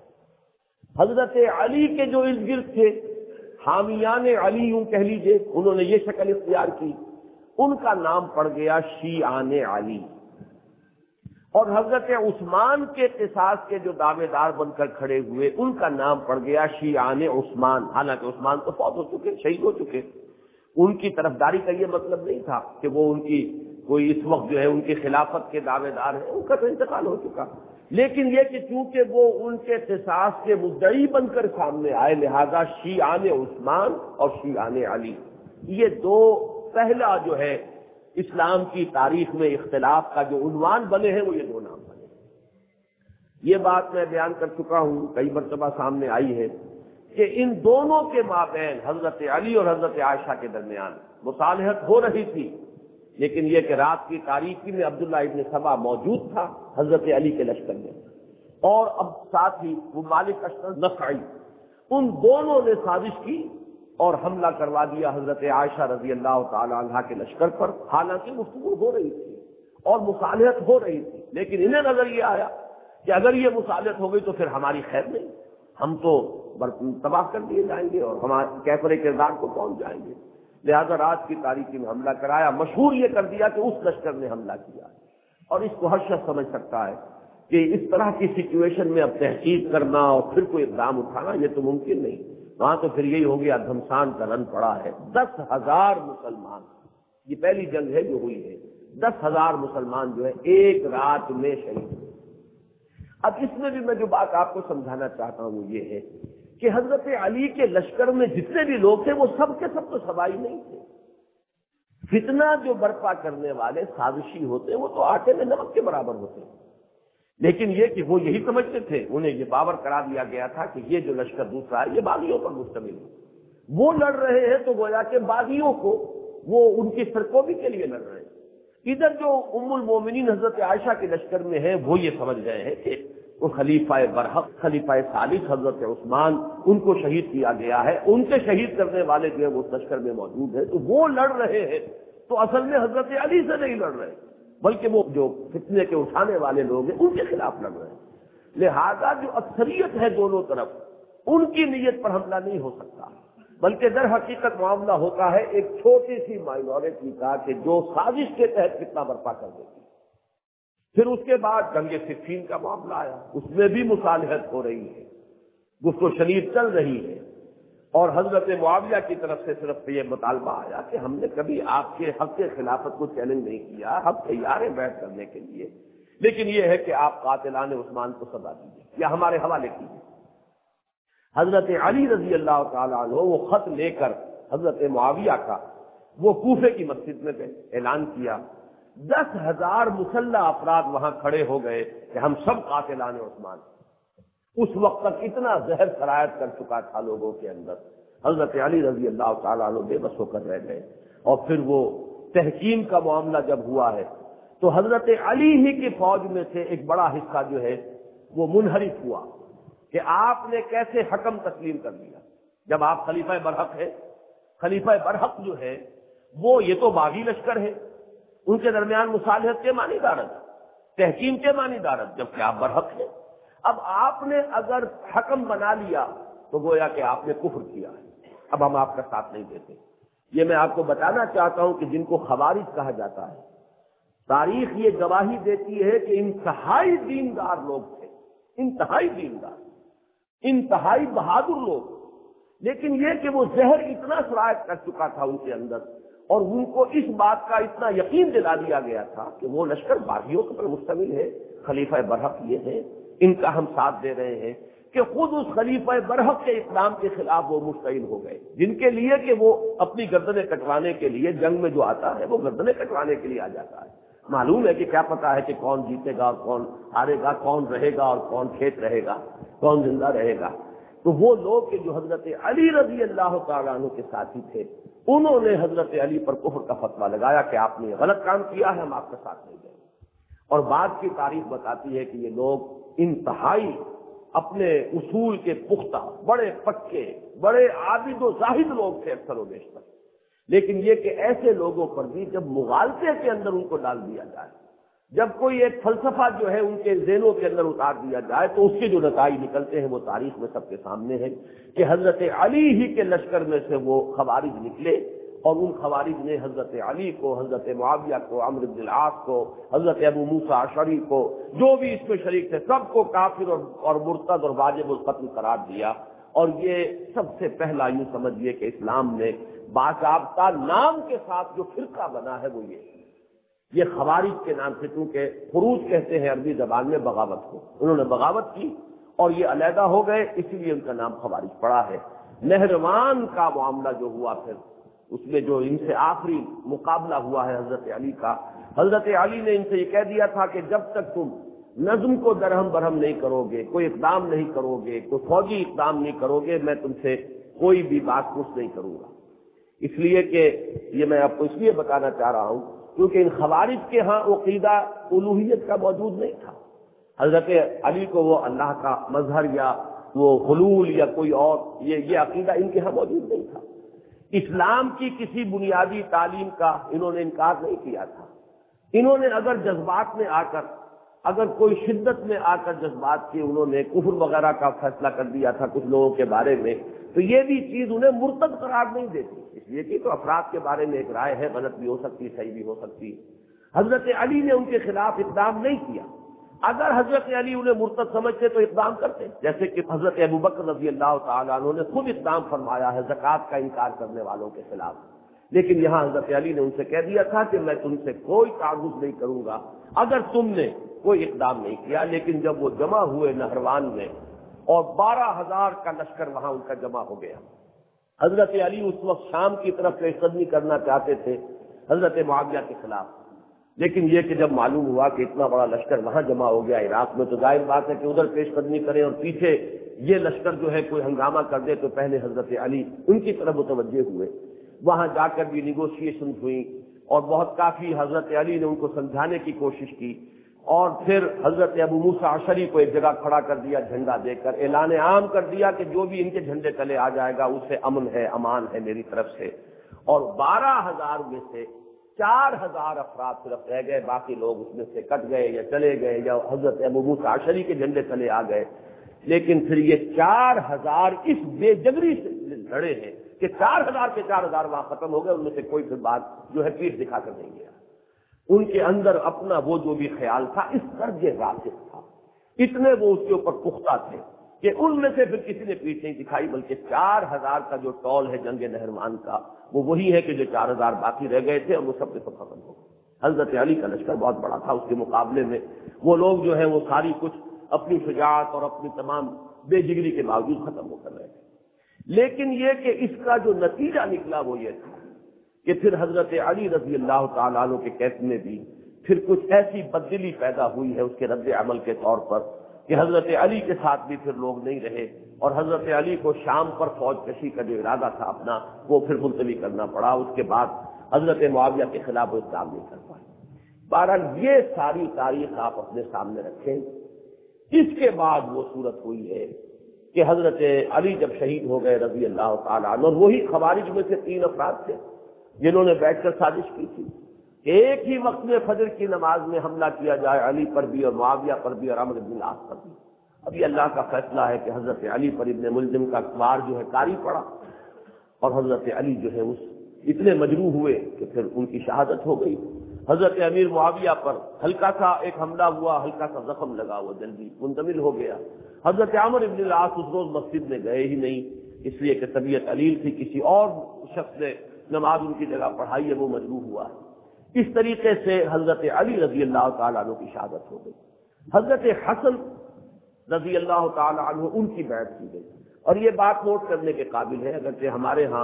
حضرت علی کے جو ارد گرد تھے, حامیان علی یوں کہہ لیجیے, انہوں نے یہ شکل اختیار کی, ان کا نام پڑ گیا شیعان علی. اور حضرت عثمان کے قصاص کے جو دعوے دار بن کر کھڑے ہوئے, ان کا نام پڑ گیا شیعان عثمان. حالانکہ عثمان تو فوت ہو چکے, شہید ہو چکے, ان کی طرفداری کا یہ مطلب نہیں تھا کہ وہ ان کی کوئی اس وقت جو ہے ان کی خلافت کے دعوے دار ہیں, ان کا تو انتقال ہو چکا. لیکن یہ کہ چونکہ وہ ان کے قصاص کے مدعی بن کر سامنے آئے, لہذا شیعان عثمان اور شیعان علی, یہ دو پہلا جو ہے اسلام کی تاریخ میں اختلاف کا جو عنوان بنے ہیں وہ یہ دو نام بنے. یہ بات میں بیان کر چکا ہوں, کئی مرتبہ سامنے آئی ہے کہ ان دونوں کے مابین حضرت علی اور حضرت عائشہ کے درمیان مصالحت ہو رہی تھی, لیکن یہ کہ رات کی تاریکی میں عبداللہ ابن سبا موجود تھا حضرت علی کے لشکر میں, اور اب ساتھ ہی وہ مالک اشتر نخعی, ان دونوں نے سازش کی اور حملہ کروا دیا حضرت عائشہ رضی اللہ تعالی عنہا کے لشکر پر. حالانکہ گفتگو ہو رہی تھی اور مصالحت ہو رہی تھی, لیکن انہیں نظر یہ آیا کہ اگر یہ مصالحت ہو گئی تو پھر ہماری خیر نہیں, ہم تو تباہ کر دیے جائیں گے اور ہمارے کیفر کردار کو پہنچ جائیں گے. لہذا رات کی تاریکی میں حملہ کرایا. مشہور یہ کر دیا کہ اس لشکر نے حملہ کیا, اور اس کو ہر شخص سمجھ سکتا ہے کہ اس طرح کی سچویشن میں اب تحقیق کرنا اور پھر کوئی اقدام اٹھانا یہ تو ممکن نہیں. وہاں تو پھر یہی ہو گیا گھمسان کا رن پڑا ہے. دس ہزار مسلمان, یہ پہلی جنگ ہے جو ہوئی ہے, دس ہزار مسلمان جو ہے ایک رات میں شہید ہوئے. اب اس میں بھی میں جو بات آپ کو سمجھانا چاہتا ہوں وہ یہ ہے کہ حضرت علی کے لشکر میں جتنے بھی لوگ تھے وہ سب کے سب تو سوائی نہیں تھے. فتنہ جو برپا کرنے والے سازشی ہوتے وہ تو آٹے میں نمک کے برابر ہوتے, لیکن یہ کہ وہ یہی سمجھتے تھے, انہیں یہ باور کرا دیا گیا تھا کہ یہ جو لشکر دوسرا ہے یہ باغیوں پر مشتمل ہے, وہ لڑ رہے ہیں تو گویا کہ باغیوں کو وہ ان کی سرکوبی کے لیے لڑ رہے ہیں. ادھر جو ام المومنین حضرت عائشہ کے لشکر میں ہیں وہ یہ سمجھ گئے ہیں کہ وہ خلیفہ برحق خلیفہ ثالث حضرت عثمان ان کو شہید کیا گیا ہے, ان کے شہید کرنے والے جو ہے وہ لشکر میں موجود ہیں, تو وہ لڑ رہے ہیں, تو اصل میں حضرت علی سے نہیں لڑ رہے بلکہ وہ جو فتنے کے اٹھانے والے لوگ ہیں ان کے خلاف لڑ رہے ہیں. لہذا جو اکثریت ہے دونوں طرف, ان کی نیت پر حملہ نہیں ہو سکتا, بلکہ در حقیقت معاملہ ہوتا ہے ایک چھوٹی سی مائنورٹی کا کہ جو سازش کے تحت فتنہ برپا کر دیتی. پھر اس کے بعد جنگ صفین کا معاملہ آیا, اس میں بھی مصالحت ہو رہی ہے, گفت و شنید چل رہی ہے, اور حضرت معاویہ کی طرف سے صرف یہ مطالبہ آیا کہ ہم نے کبھی آپ کے حق کے خلافت کو چیلنج نہیں کیا, ہم تیار ہیں بیعت کرنے کے لیے, لیکن یہ ہے کہ آپ قاتلان عثمان کو سزا دیجیے یا ہمارے حوالے کیجیے. حضرت علی رضی اللہ تعالی عنہ وہ خط لے کر حضرت معاویہ کا وہ کوفے کی مسجد میں اعلان کیا. دس ہزار مسلح افراد وہاں کھڑے ہو گئے کہ ہم سب قاتلان عثمان. اس وقت تک اتنا زہر سرایت کر چکا تھا لوگوں کے اندر. حضرت علی رضی اللہ تعالیٰ عنہ بے بس ہو کر رہ گئے, اور پھر وہ تحکیم کا معاملہ جب ہوا ہے تو حضرت علی ہی کی فوج میں سے ایک بڑا حصہ جو ہے وہ منحرف ہوا کہ آپ نے کیسے حکم تسلیم کر لیا جب آپ خلیفہ برحق ہیں. خلیفہ برحق جو ہے وہ یہ تو باغی لشکر ہے, ان کے درمیان مصالحت کے معنی دارت, تحکیم کے معنی دارت, جبکہ آپ برحق ہیں. اب آپ نے اگر حکم بنا لیا تو گویا کہ آپ نے کفر کیا ہے, اب ہم آپ کا ساتھ نہیں دیتے. یہ میں آپ کو بتانا چاہتا ہوں کہ جن کو خوارج کہا جاتا ہے، تاریخ یہ گواہی دیتی ہے کہ انتہائی دیندار لوگ تھے، انتہائی دیندار، انتہائی بہادر لوگ، لیکن یہ کہ وہ زہر اتنا سرایت کر چکا تھا ان کے اندر، اور ان کو اس بات کا اتنا یقین دلا دیا گیا تھا کہ وہ لشکر باغیوں پر مشتمل ہے، خلیفہ برحق یہ ہیں، ان کا ہم ساتھ دے رہے ہیں، کہ خود اس خلیفہ برحق کے اقدام کے خلاف وہ مشتعل ہو گئے، جن کے لیے کہ وہ اپنی گردنیں کٹوانے کے لیے جنگ میں جو آتا ہے وہ گردنیں کٹوانے کے لیے آ جاتا ہے، معلوم ہے کہ کیا پتا ہے کہ کون جیتے گا اور کون ہارے گا، کون رہے گا اور کون کھیت رہے گا، کون زندہ رہے گا۔ تو وہ لوگ کہ جو حضرت علی رضی اللہ تعالیٰ عنہ کے ساتھی تھے، انہوں نے حضرت علی پر کفر کا فتویٰ لگایا کہ آپ نے غلط کام کیا ہے، ہم آپ کے ساتھ نہیں جائیں گے۔ اور بعد کی تاریخ بتاتی ہے کہ یہ لوگ انتہائی اپنے اصول کے پختہ، بڑے پکے، بڑے عابد و زاہد لوگ تھے اکثر و بیشتر، لیکن یہ کہ ایسے لوگوں پر بھی جب مغالطے کے اندر ان کو ڈال دیا جائے، جب کوئی ایک فلسفہ جو ہے ان کے ذہنوں کے اندر اتار دیا جائے، تو اس کے جو نتائج نکلتے ہیں وہ تاریخ میں سب کے سامنے ہے کہ حضرت علی ہی کے لشکر میں سے وہ خوارج نکلے، اور ان خوارج نے حضرت علی کو، حضرت معاویہ کو، عمرو بن العاص کو، حضرت ابو موسیٰ اشعری کو، جو بھی اس میں شریک تھے، سب کو کافر اور اور مرتد اور واجب القتل قرار دیا۔ اور یہ سب سے پہلا یوں سمجھیے کہ اسلام نے باضابطہ نام کے ساتھ جو فرقہ بنا ہے وہ یہ یہ خوارج کے نام سے، کیونکہ خروج کہتے ہیں عربی زبان میں بغاوت کو، انہوں نے بغاوت کی اور یہ علیحدہ ہو گئے، اسی لیے ان کا نام خوارج پڑا ہے۔ نہروان کا معاملہ جو ہوا، پھر اس میں جو ان سے آخری مقابلہ ہوا ہے حضرت علی کا، حضرت علی نے ان سے یہ کہہ دیا تھا کہ جب تک تم نظم کو درہم برہم نہیں کرو گے، کوئی اقدام نہیں کرو گے، کوئی فوجی اقدام نہیں کرو گے، میں تم سے کوئی بھی بات پوچھ نہیں کروں گا۔ اس لیے کہ یہ میں آپ کو اس لیے بتانا چاہ رہا ہوں کیونکہ ان خوارج کے ہاں عقیدہ الوہیت کا موجود نہیں تھا۔ حضرت علی کو وہ اللہ کا مظہر یا وہ حلول یا کوئی اور یہ یہ عقیدہ ان کے ہاں موجود نہیں تھا۔ اسلام کی کسی بنیادی تعلیم کا انہوں نے انکار نہیں کیا تھا۔ انہوں نے اگر جذبات میں آ کر، اگر کوئی شدت میں آ کر جذبات کی انہوں نے کفر وغیرہ کا فیصلہ کر دیا تھا کچھ لوگوں کے بارے میں، تو یہ بھی چیز انہیں مرتد قرار نہیں دیتی، اس لیے کہ تو افراد کے بارے میں ایک رائے ہے، غلط بھی ہو سکتی، صحیح بھی ہو سکتی۔ حضرت علی نے ان کے خلاف اقدام نہیں کیا، اگر حضرت علی انہیں مرتد سمجھتے تو اقدام کرتے، جیسے کہ حضرت ابوبکر رضی اللہ تعالیٰ عنہ نے خود اقدام فرمایا ہے زکوٰۃ کا انکار کرنے والوں کے خلاف، لیکن یہاں حضرت علی نے ان سے کہہ دیا تھا کہ میں تم سے کوئی تعاوض نہیں کروں گا اگر تم نے کوئی اقدام نہیں کیا۔ لیکن جب وہ جمع ہوئے نہروان میں اور بارہ ہزار کا لشکر وہاں ان کا جمع ہو گیا، حضرت علی اس وقت شام کی طرف پیش قدمی کرنا چاہتے تھے حضرت معاویہ کے خلاف، لیکن یہ کہ جب معلوم ہوا کہ اتنا بڑا لشکر وہاں جمع ہو گیا عراق میں، تو ظاہر بات ہے کہ ادھر پیش قدمی کریں اور پیچھے یہ لشکر جو ہے کوئی ہنگامہ کر دے، تو پہلے حضرت علی ان کی طرف متوجہ ہوئے، وہاں جا کر بھی نیگوشیشن ہوئی اور بہت کافی حضرت علی نے ان کو سمجھانے کی کوشش کی، اور پھر حضرت ابو موسیٰ اشعری کو ایک جگہ کھڑا کر دیا، جھنڈا دے کر اعلان عام کر دیا کہ جو بھی ان کے جھنڈے تلے آ جائے گا اسے امن ہے، امان ہے میری طرف سے۔ اور بارہ ہزار میں سے چار ہزار افراد صرف رہ گئے، باقی لوگ اس میں سے کٹ گئے یا چلے گئے یا حضرت ابو موسیٰ اشعری کے جھنڈے تلے آ گئے۔ لیکن پھر یہ چار ہزار اس بے جبری سے لڑے ہیں کہ چار ہزار کے چار ہزار وہاں ختم ہو گئے، ان میں سے کوئی پھر بات جو ہے پیٹھ دکھا کر نہیں گیا۔ ان کے اندر اپنا وہ جو بھی خیال تھا اس درجے راسخ تھا، اتنے وہ اس کے اوپر پختہ تھے کہ ان میں سے پھر کسی نے پیٹھ نہیں دکھائی، بلکہ چار ہزار کا جو ٹول ہے جنگ نہروان کا وہ وہی ہے کہ جو چار ہزار باقی رہ گئے تھے اور وہ سب کے سب ختم ہو گئے۔ حضرت علی کا لشکر بہت بڑا تھا، اس کے مقابلے میں وہ لوگ جو ہیں وہ ساری کچھ اپنی شجاعت اور اپنی تمام بے جگری کے باوجود ختم ہو کر رہے تھے۔ لیکن یہ کہ اس کا جو نتیجہ نکلا وہ یہ تھا کہ پھر حضرت علی رضی اللہ تعالیٰ عنہ کے کیس میں بھی پھر کچھ ایسی بددلی پیدا ہوئی ہے اس کے رد عمل کے طور پر کہ حضرت علی کے ساتھ بھی پھر لوگ نہیں رہے، اور حضرت علی کو شام پر فوج کشی کا جو ارادہ تھا اپنا وہ پھر ملتوی کرنا پڑا۔ اس کے بعد حضرت معاویہ کے خلاف وہ اقدام نہیں کر پائے۔ بہرحال یہ ساری تاریخ آپ اپنے سامنے رکھیں۔ اس کے بعد وہ صورت ہوئی ہے کہ حضرت علی جب شہید ہو گئے رضی اللہ تعالیٰ عنہ، اور وہی خوارج میں سے تین افراد تھے جنہوں نے بیٹھ کر سازش کی تھی کہ ایک ہی وقت میں فجر کی نماز میں حملہ کیا جائے علی پر بھی اور معاویہ پر بھی اور عمرو بن العاص پر بھی۔ ابھی اللہ کا فیصلہ ہے کہ حضرت علی پر ابن ملجم کا وار جو ہے کاری پڑا، اور حضرت علی جو ہے اس اتنے مجروح ہوئے کہ پھر ان کی شہادت ہو گئی۔ حضرت امیر معاویہ پر ہلکا سا ایک حملہ ہوا، ہلکا سا زخم لگا، وہ جلدی منتقل ہو گیا۔ حضرت عمرو بن العاص اس روز مسجد میں گئے ہی نہیں، اس لیے کہ طبیعت علیل تھی، کسی اور شخص نے نماز ان کی جگہ پڑھائی ہے، وہ مجروح ہوا ہے۔ اس طریقے سے حضرت علی رضی اللہ تعالیٰ عنہ کی شہادت ہو گئی۔ حضرت حسن رضی اللہ تعالیٰ عنہ ان کی بیعت کی گئی، اور یہ بات نوٹ کرنے کے قابل ہے، اگرچہ ہمارے ہاں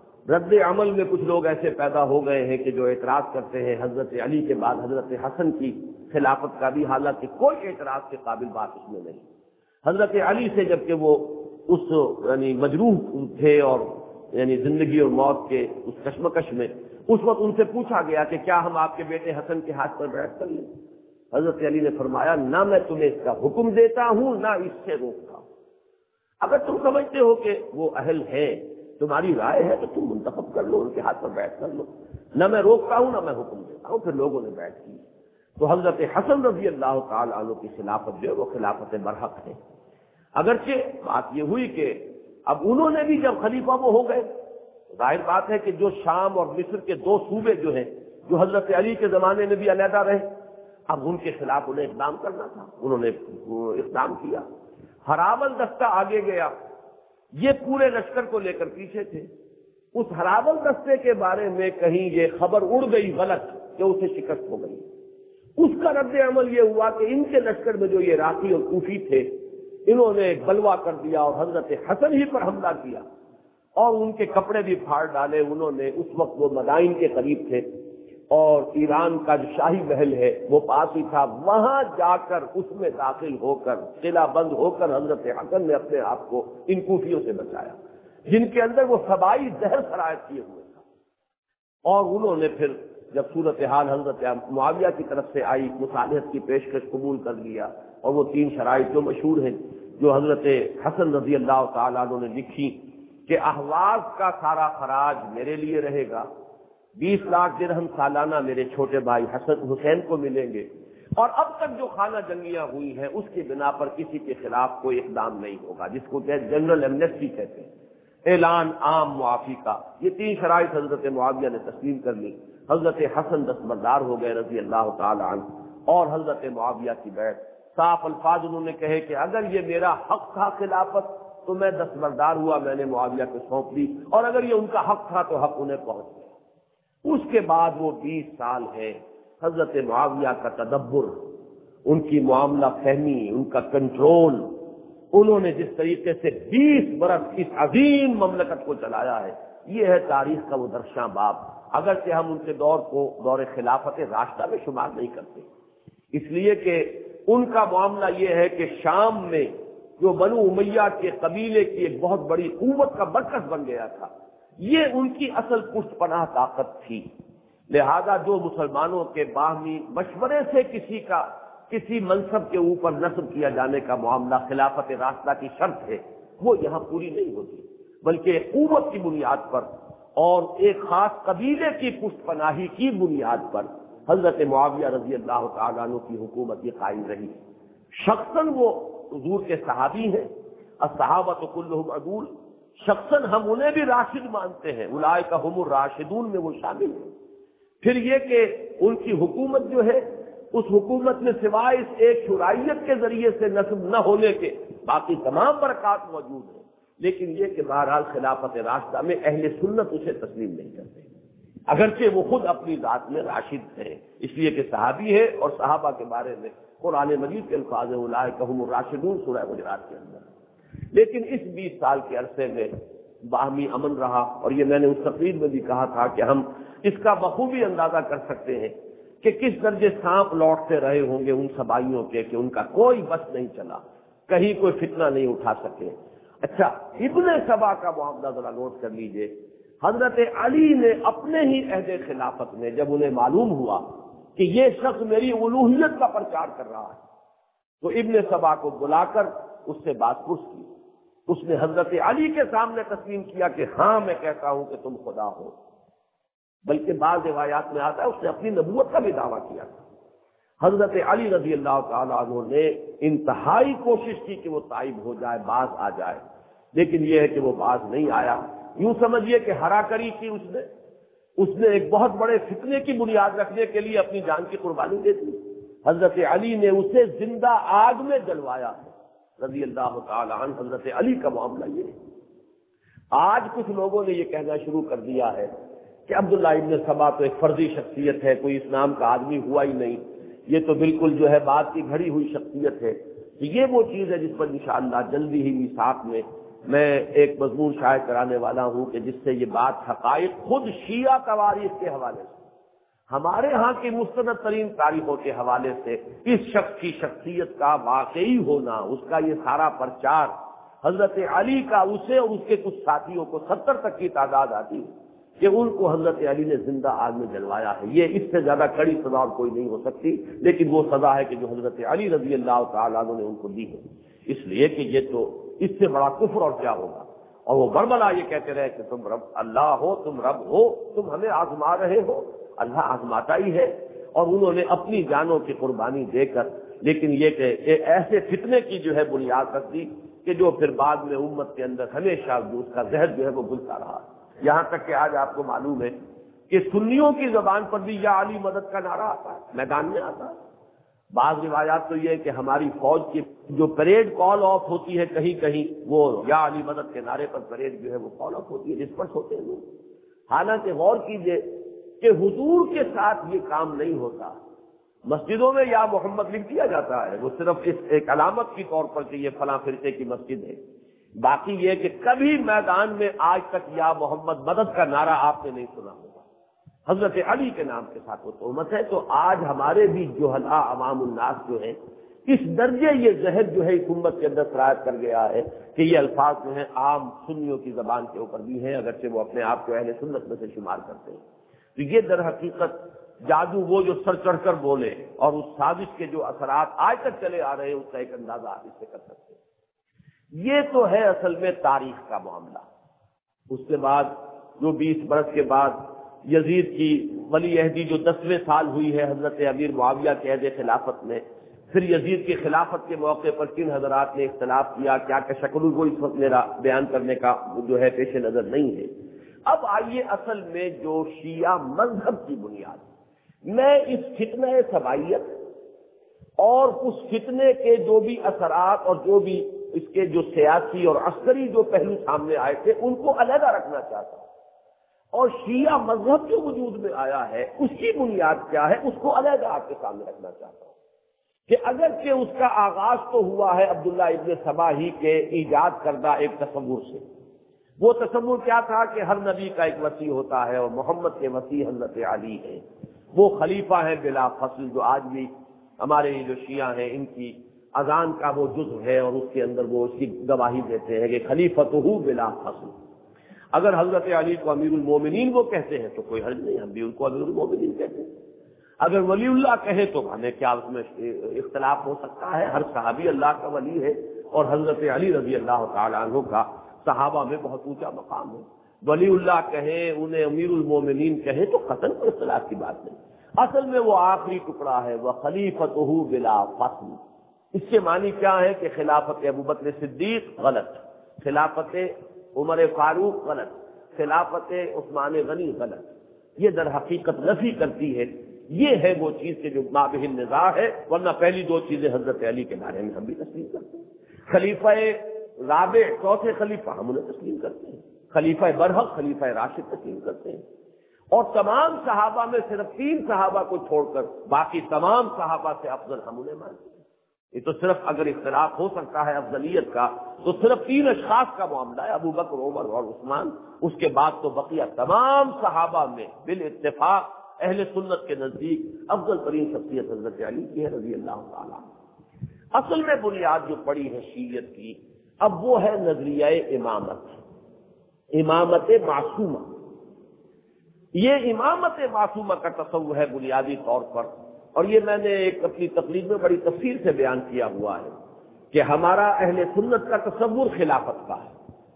رد عمل میں کچھ لوگ ایسے پیدا ہو گئے ہیں کہ جو اعتراض کرتے ہیں حضرت علی کے بعد حضرت حسن کی خلافت کا بھی، حالانکہ کوئی اعتراض کے قابل بات اس میں نہیں۔ حضرت علی سے جبکہ وہ اس یعنی مجروح تھے اور یعنی زندگی اور موت کے اس کشمکش میں، اس وقت ان سے پوچھا گیا کہ کیا ہم آپ کے بیٹے حسن کے ہاتھ پر بیعت کر لیں؟ حضرت علی نے فرمایا نہ میں تمہیں اس کا حکم دیتا ہوں نہ اس سے روکتا ہوں، اگر تم سمجھتے ہو کہ وہ اہل ہے، تمہاری رائے ہے تو تم منتخب کر لو، ان کے ہاتھ پر بیعت کر لو، نہ میں روکتا ہوں نہ میں حکم دیتا ہوں۔ پھر لوگوں نے بیعت کی، تو حضرت حسن رضی اللہ تعالی عنہ کی خلافت جو ہے وہ خلافت برحق ہے۔ اگرچہ بات یہ ہوئی کہ اب انہوں نے بھی جب خلیفہ وہ ہو گئے، ظاہر بات ہے کہ جو شام اور مصر کے دو صوبے جو ہیں جو حضرت علی کے زمانے میں بھی علیحدہ رہے، اب ان کے خلاف انہیں اقدام کرنا تھا، انہوں نے اقدام کیا۔ ہراول دستہ آگے گیا، یہ پورے لشکر کو لے کر پیچھے تھے۔ اس ہراول دستے کے بارے میں کہیں یہ خبر اڑ گئی غلط کہ اسے شکست ہو گئی، اس کا رد عمل یہ ہوا کہ ان کے لشکر میں جو یہ راقی اور کوفی تھے، انہوں نے بلوا کر دیا اور حضرت حسن ہی پر حملہ کیا اور ان کے کپڑے بھی پھاڑ ڈالے۔ انہوں نے اس وقت وہ مدائن کے قریب تھے اور ایران کا جو شاہی محل ہے وہ پاس ہی تھا، وہاں جا کر اس میں داخل ہو کر قلعہ بند ہو کر حضرت حسن نے اپنے آپ کو ان کوفیوں سے بچایا جن کے اندر وہ سبائی زہر سرایت کیے ہوئے تھا۔ اور انہوں نے پھر جب صورتحال حضرت معاویہ کی طرف سے آئی، مصالحت کی پیشکش قبول کر لیا، اور وہ تین شرائط جو مشہور ہیں جو حضرت حسن رضی اللہ تعالیٰ عنہ نے لکھی کہ احواز کا سارا خراج میرے لیے رہے گا، بیس لاکھ درہم سالانہ میرے چھوٹے بھائی حسن حسین کو ملیں گے، اور اب تک جو خانہ جنگیاں ہوئی ہیں اس کی بنا پر کسی کے خلاف کوئی اقدام نہیں ہوگا، جس کو کہ جنرل ایمنیسٹی کہتے ہیں، اعلان عام معافی کا۔ یہ تین شرائط حضرت معاویہ نے تسلیم کر لی۔ حضرت حسن دستبردار ہو گئے رضی اللہ تعالی عنہ، اور حضرت معاویہ کی بیعت صاف الفاظ انہوں نے کہے کہ اگر یہ میرا حق تھا خلافت تو میں دستبردار ہوا، میں نے معاویہ کو سونپ دی، اور اگر یہ ان کا حق تھا تو حق انہیں پہنچ گیا۔ اس کے بعد وہ بیس سال ہے حضرت معاویہ کا تدبر، ان کی معاملہ فہمی، ان کا کنٹرول، انہوں نے جس طریقے سے بیس برس اس عظیم مملکت کو چلایا ہے، یہ ہے تاریخ کا وہ درشاں باب، اگرچہ ہم ان کے دور کو دور خلافت راشدہ میں شمار نہیں کرتے، اس لیے کہ ان کا معاملہ یہ ہے کہ شام میں جو بنو امیہ کے قبیلے کی ایک بہت بڑی قوت کا مرکز بن گیا تھا، یہ ان کی اصل پشت پناہ طاقت تھی، لہذا جو مسلمانوں کے باہمی مشورے سے کسی کا کسی منصب کے اوپر نصب کیا جانے کا معاملہ خلافت راشدہ کی شرط ہے، وہ یہاں پوری نہیں ہوتی، بلکہ قوت کی بنیاد پر اور ایک خاص قبیلے کی پشت پناہی کی بنیاد پر حضرت معاویہ رضی اللہ تعالیٰ عنہ کی حکومت یہ قائم رہی۔ شخصاً وہ حضور کے صحابی ہیں، الصحابۃ کلہم عدول، شخصاً ہم انہیں بھی راشد مانتے ہیں، اولئک ھم الراشدون میں وہ شامل ہیں۔ پھر یہ کہ ان کی حکومت جو ہے، اس حکومت میں سوائے اس ایک شرعیت کے ذریعے سے نصب نہ ہونے کے باقی تمام برکات موجود ہیں، لیکن یہ کہ بہرحال خلافت راشدہ میں اہل سنت اسے تسلیم نہیں کرتے، اگرچہ وہ خود اپنی ذات میں راشد ہیں، اس لیے کہ صحابی ہے، اور صحابہ کے بارے میں قرآن مجید کے الفاظ ہیں اولئک ھم الراشدون سورہ حجرات کے اندر۔ لیکن اس بیس سال کے عرصے میں باہمی امن رہا، اور یہ میں نے اس تقریر میں بھی کہا تھا کہ ہم اس کا بخوبی اندازہ کر سکتے ہیں کہ کس درجے سانپ لوٹتے رہے ہوں گے ان سبائیوں کے کہ ان کا کوئی بس نہیں چلا، کہیں کوئی فتنہ نہیں اٹھا سکے۔ اچھا، ابن سبا کا معاملہ ذرا نوٹ کر لیجئے۔ حضرت علی نے اپنے ہی عہد خلافت میں جب انہیں معلوم ہوا کہ یہ شخص میری الوہیت کا پرچار کر رہا ہے، تو ابن سبا کو بلا کر اس سے بات پوچھ کی۔ اس نے حضرت علی کے سامنے تسلیم کیا کہ ہاں میں کہتا ہوں کہ تم خدا ہو، بلکہ بعض روایات میں آتا ہے اس نے اپنی نبوت کا بھی دعویٰ کیا تھا۔ حضرت علی رضی اللہ تعالیٰ عنہ نے انتہائی کوشش کی کہ وہ تائب ہو جائے، باز آ جائے، لیکن یہ ہے کہ وہ باز نہیں آیا۔ یوں سمجھیے کہ ہرا کری کی اس نے، اس نے ایک بہت بڑے فتنے کی بنیاد رکھنے کے لیے اپنی جان کی قربانی دے دی. حضرت علی نے اسے زندہ آگ میں جلوایا ہے رضی اللہ تعالی عنہ. حضرت علی کا معاملہ یہ ہے. آج کچھ لوگوں نے یہ کہنا شروع کر دیا ہے کہ عبداللہ ابن سبا تو ایک فرضی شخصیت ہے, کوئی اسلام کا آدمی ہوا ہی نہیں, یہ تو بالکل جو ہے بات کی گھڑی ہوئی شخصیت ہے. تو یہ وہ چیز ہے جس پر انشاءاللہ جلدی ہی میثاق میں میں ایک مضمون شائع کرانے والا ہوں کہ جس سے یہ بات حقائق خود شیعہ تواریخ کے حوالے سے, ہمارے ہاں کی مستند ترین تاریخوں کے حوالے سے اس شخص کی شخصیت کا واقعی ہونا, اس کا یہ سارا پرچار حضرت علی کا اسے اور اس کے کچھ ساتھیوں کو ستر تک کی تعداد آتی ہے کہ ان کو حضرت علی نے زندہ آگ میں جلوایا ہے. یہ اس سے زیادہ کڑی سزا اور کوئی نہیں ہو سکتی, لیکن وہ سزا ہے کہ جو حضرت علی رضی اللہ تعالیٰ عنہ نے ان کو دی ہے, اس لیے کہ یہ تو اس سے بڑا کفر اور کیا ہوگا. اور وہ بربلا یہ کہتے رہے کہ تم رب اللہ ہو, تم رب ہو, تم ہمیں آزما رہے ہو. اللہ آزماتا ہی ہے. اور انہوں نے اپنی جانوں کی قربانی دے کر, لیکن یہ کہ ایسے فتنے کی جو ہے بنیاد رکھ دی کہ جو پھر بعد میں امت کے اندر ہمیشہ اس کا زہر جو ہے وہ گلتا رہا. یہاں تک کہ آج آپ کو معلوم ہے کہ سنیوں کی زبان پر بھی یا علی مدد کا نعرہ آتا ہے, میدان میں آتا ہے. بعض روایات تو یہ ہے کہ ہماری فوج کی جو پریڈ کال آف ہوتی ہے کہیں کہیں, وہ یا علی مدد کے نعرے پر پریڈ جو ہے وہ کال آف ہوتی ہے, ڈسپرس ہوتے ہیں. حالانکہ غور کیجئے کہ حضور کے ساتھ یہ کام نہیں ہوتا. مسجدوں میں یا محمد لکھ دیا جاتا ہے, وہ صرف اس ایک علامت کے طور پر کہ یہ فلاں فرقے کی مسجد ہے. باقی یہ کہ کبھی میدان میں آج تک یا محمد مدد کا نعرہ آپ نے نہیں سنا ہوگا. حضرت علی کے نام کے ساتھ وہ تہمت ہے. تو آج ہمارے بھی جہلا عوام الناس جو ہیں, اس درجے یہ زہر جو ہے اس امت کے اندر سرایت کر گیا ہے کہ یہ الفاظ جو ہیں عام سنیوں کی زبان کے اوپر بھی ہیں, اگرچہ وہ اپنے آپ کو اہل سنت میں سے شمار کرتے ہیں. تو یہ در حقیقت جادو وہ جو سر چڑھ کر بولے اور اس سازش کے جو اثرات آج تک چلے آ رہے ہیں اس کا ایک اندازہ آپ اس سے کر سکتے ہیں. یہ تو ہے اصل میں تاریخ کا معاملہ. اس کے بعد جو بیس برس کے بعد یزید کی ولی عہدی جو دسویں سال ہوئی ہے حضرت امیر معاویہ کے عہد خلافت میں, پھر یزید کی خلافت کے موقع پر کن حضرات نے اختلاف کیا, کیا کہ شکل وہ اس وقت میرا بیان کرنے کا جو ہے پیش نظر نہیں ہے. اب آئیے اصل میں جو شیعہ مذہب کی بنیاد, میں اس فتنہ سبائیت اور اس فتنے کے جو بھی اثرات اور جو بھی اس کے جو سیاسی اور عسکری جو پہلو سامنے آئے تھے ان کو علیحدہ رکھنا چاہتا ہوں, اور شیعہ مذہب جو وجود میں آیا ہے اس کی بنیاد کیا ہے اس کو علیحدہ آپ کے سامنے رکھنا چاہتا ہوں. کہ اگرچہ اس کا آغاز تو ہوا ہے عبداللہ ابن سبا ہی کے ایجاد کردہ ایک تصور سے. وہ تصور کیا تھا کہ ہر نبی کا ایک وسیع ہوتا ہے, اور محمد کے وسیع حضرت علی ہے, وہ خلیفہ ہیں بلا فصل, جو آج بھی ہمارے جو شیعہ ہیں ان کی اذان کا وہ جزو ہے اور اس کے اندر وہ اس کی گواہی دیتے ہیں کہ خلیفۃ ہو بلا فصل. اگر حضرت علی کو امیر المومنین وہ کہتے ہیں تو کوئی حرج نہیں, ہم بھی ان کو امیر المومنین کہتے ہیں. اگر ولی اللہ کہے تو ہمیں کیا اس میں اختلاف ہو سکتا ہے. ہر صحابی اللہ کا ولی ہے, اور حضرت علی رضی اللہ تعالی عنہ کا صحابہ میں بہت اونچا مقام ہے. ولی اللہ کہیں, انہیں امیر المومنین کہیں تو قطعاً کوئی اختلاف کی بات نہیں. اصل میں وہ آخری ٹکڑا ہے, وہ خلیفتہ بلا فصل. اس کے معنی کیا ہے کہ خلافت ابوبکر صدیق غلط, خلافت عمر فاروق غلط, خلافت عثمان غنی غلط. یہ در حقیقت نفی کرتی ہے. یہ ہے وہ چیز کہ جو مابہ النزاع ہے, ورنہ پہلی دو چیزیں حضرت علی کے بارے میں ہم بھی تسلیم کرتے ہیں. خلیفہ رابع چوتھے خلیفہ ہم انہیں تسلیم کرتے ہیں, خلیفہ برحق خلیفہ راشد تسلیم کرتے ہیں, اور تمام صحابہ میں صرف تین صحابہ کو چھوڑ کر باقی تمام صحابہ سے افضل ہم انہیں مانتے ہیں. یہ تو صرف اگر اختلاف ہو سکتا ہے افضلیت کا تو صرف تین اشخاص کا معاملہ ہے, ابو بکر, عمر اور عثمان. اس کے بعد تو بقیہ تمام صحابہ میں بالاتفاق اہل سنت کے نزدیک افضل ترین شخصیت حضرت علی کی ہے رضی اللہ تعالیٰ. اصل میں بنیاد جو پڑی ہے شیعت کی اب وہ ہے نظریہ امامت, امامت معصومہ. یہ امامت معصومہ کا تصور ہے بنیادی طور پر, اور یہ میں نے ایک اپنی تقریر میں بڑی تفصیل سے بیان کیا ہوا ہے کہ ہمارا اہل سنت کا تصور خلافت کا ہے.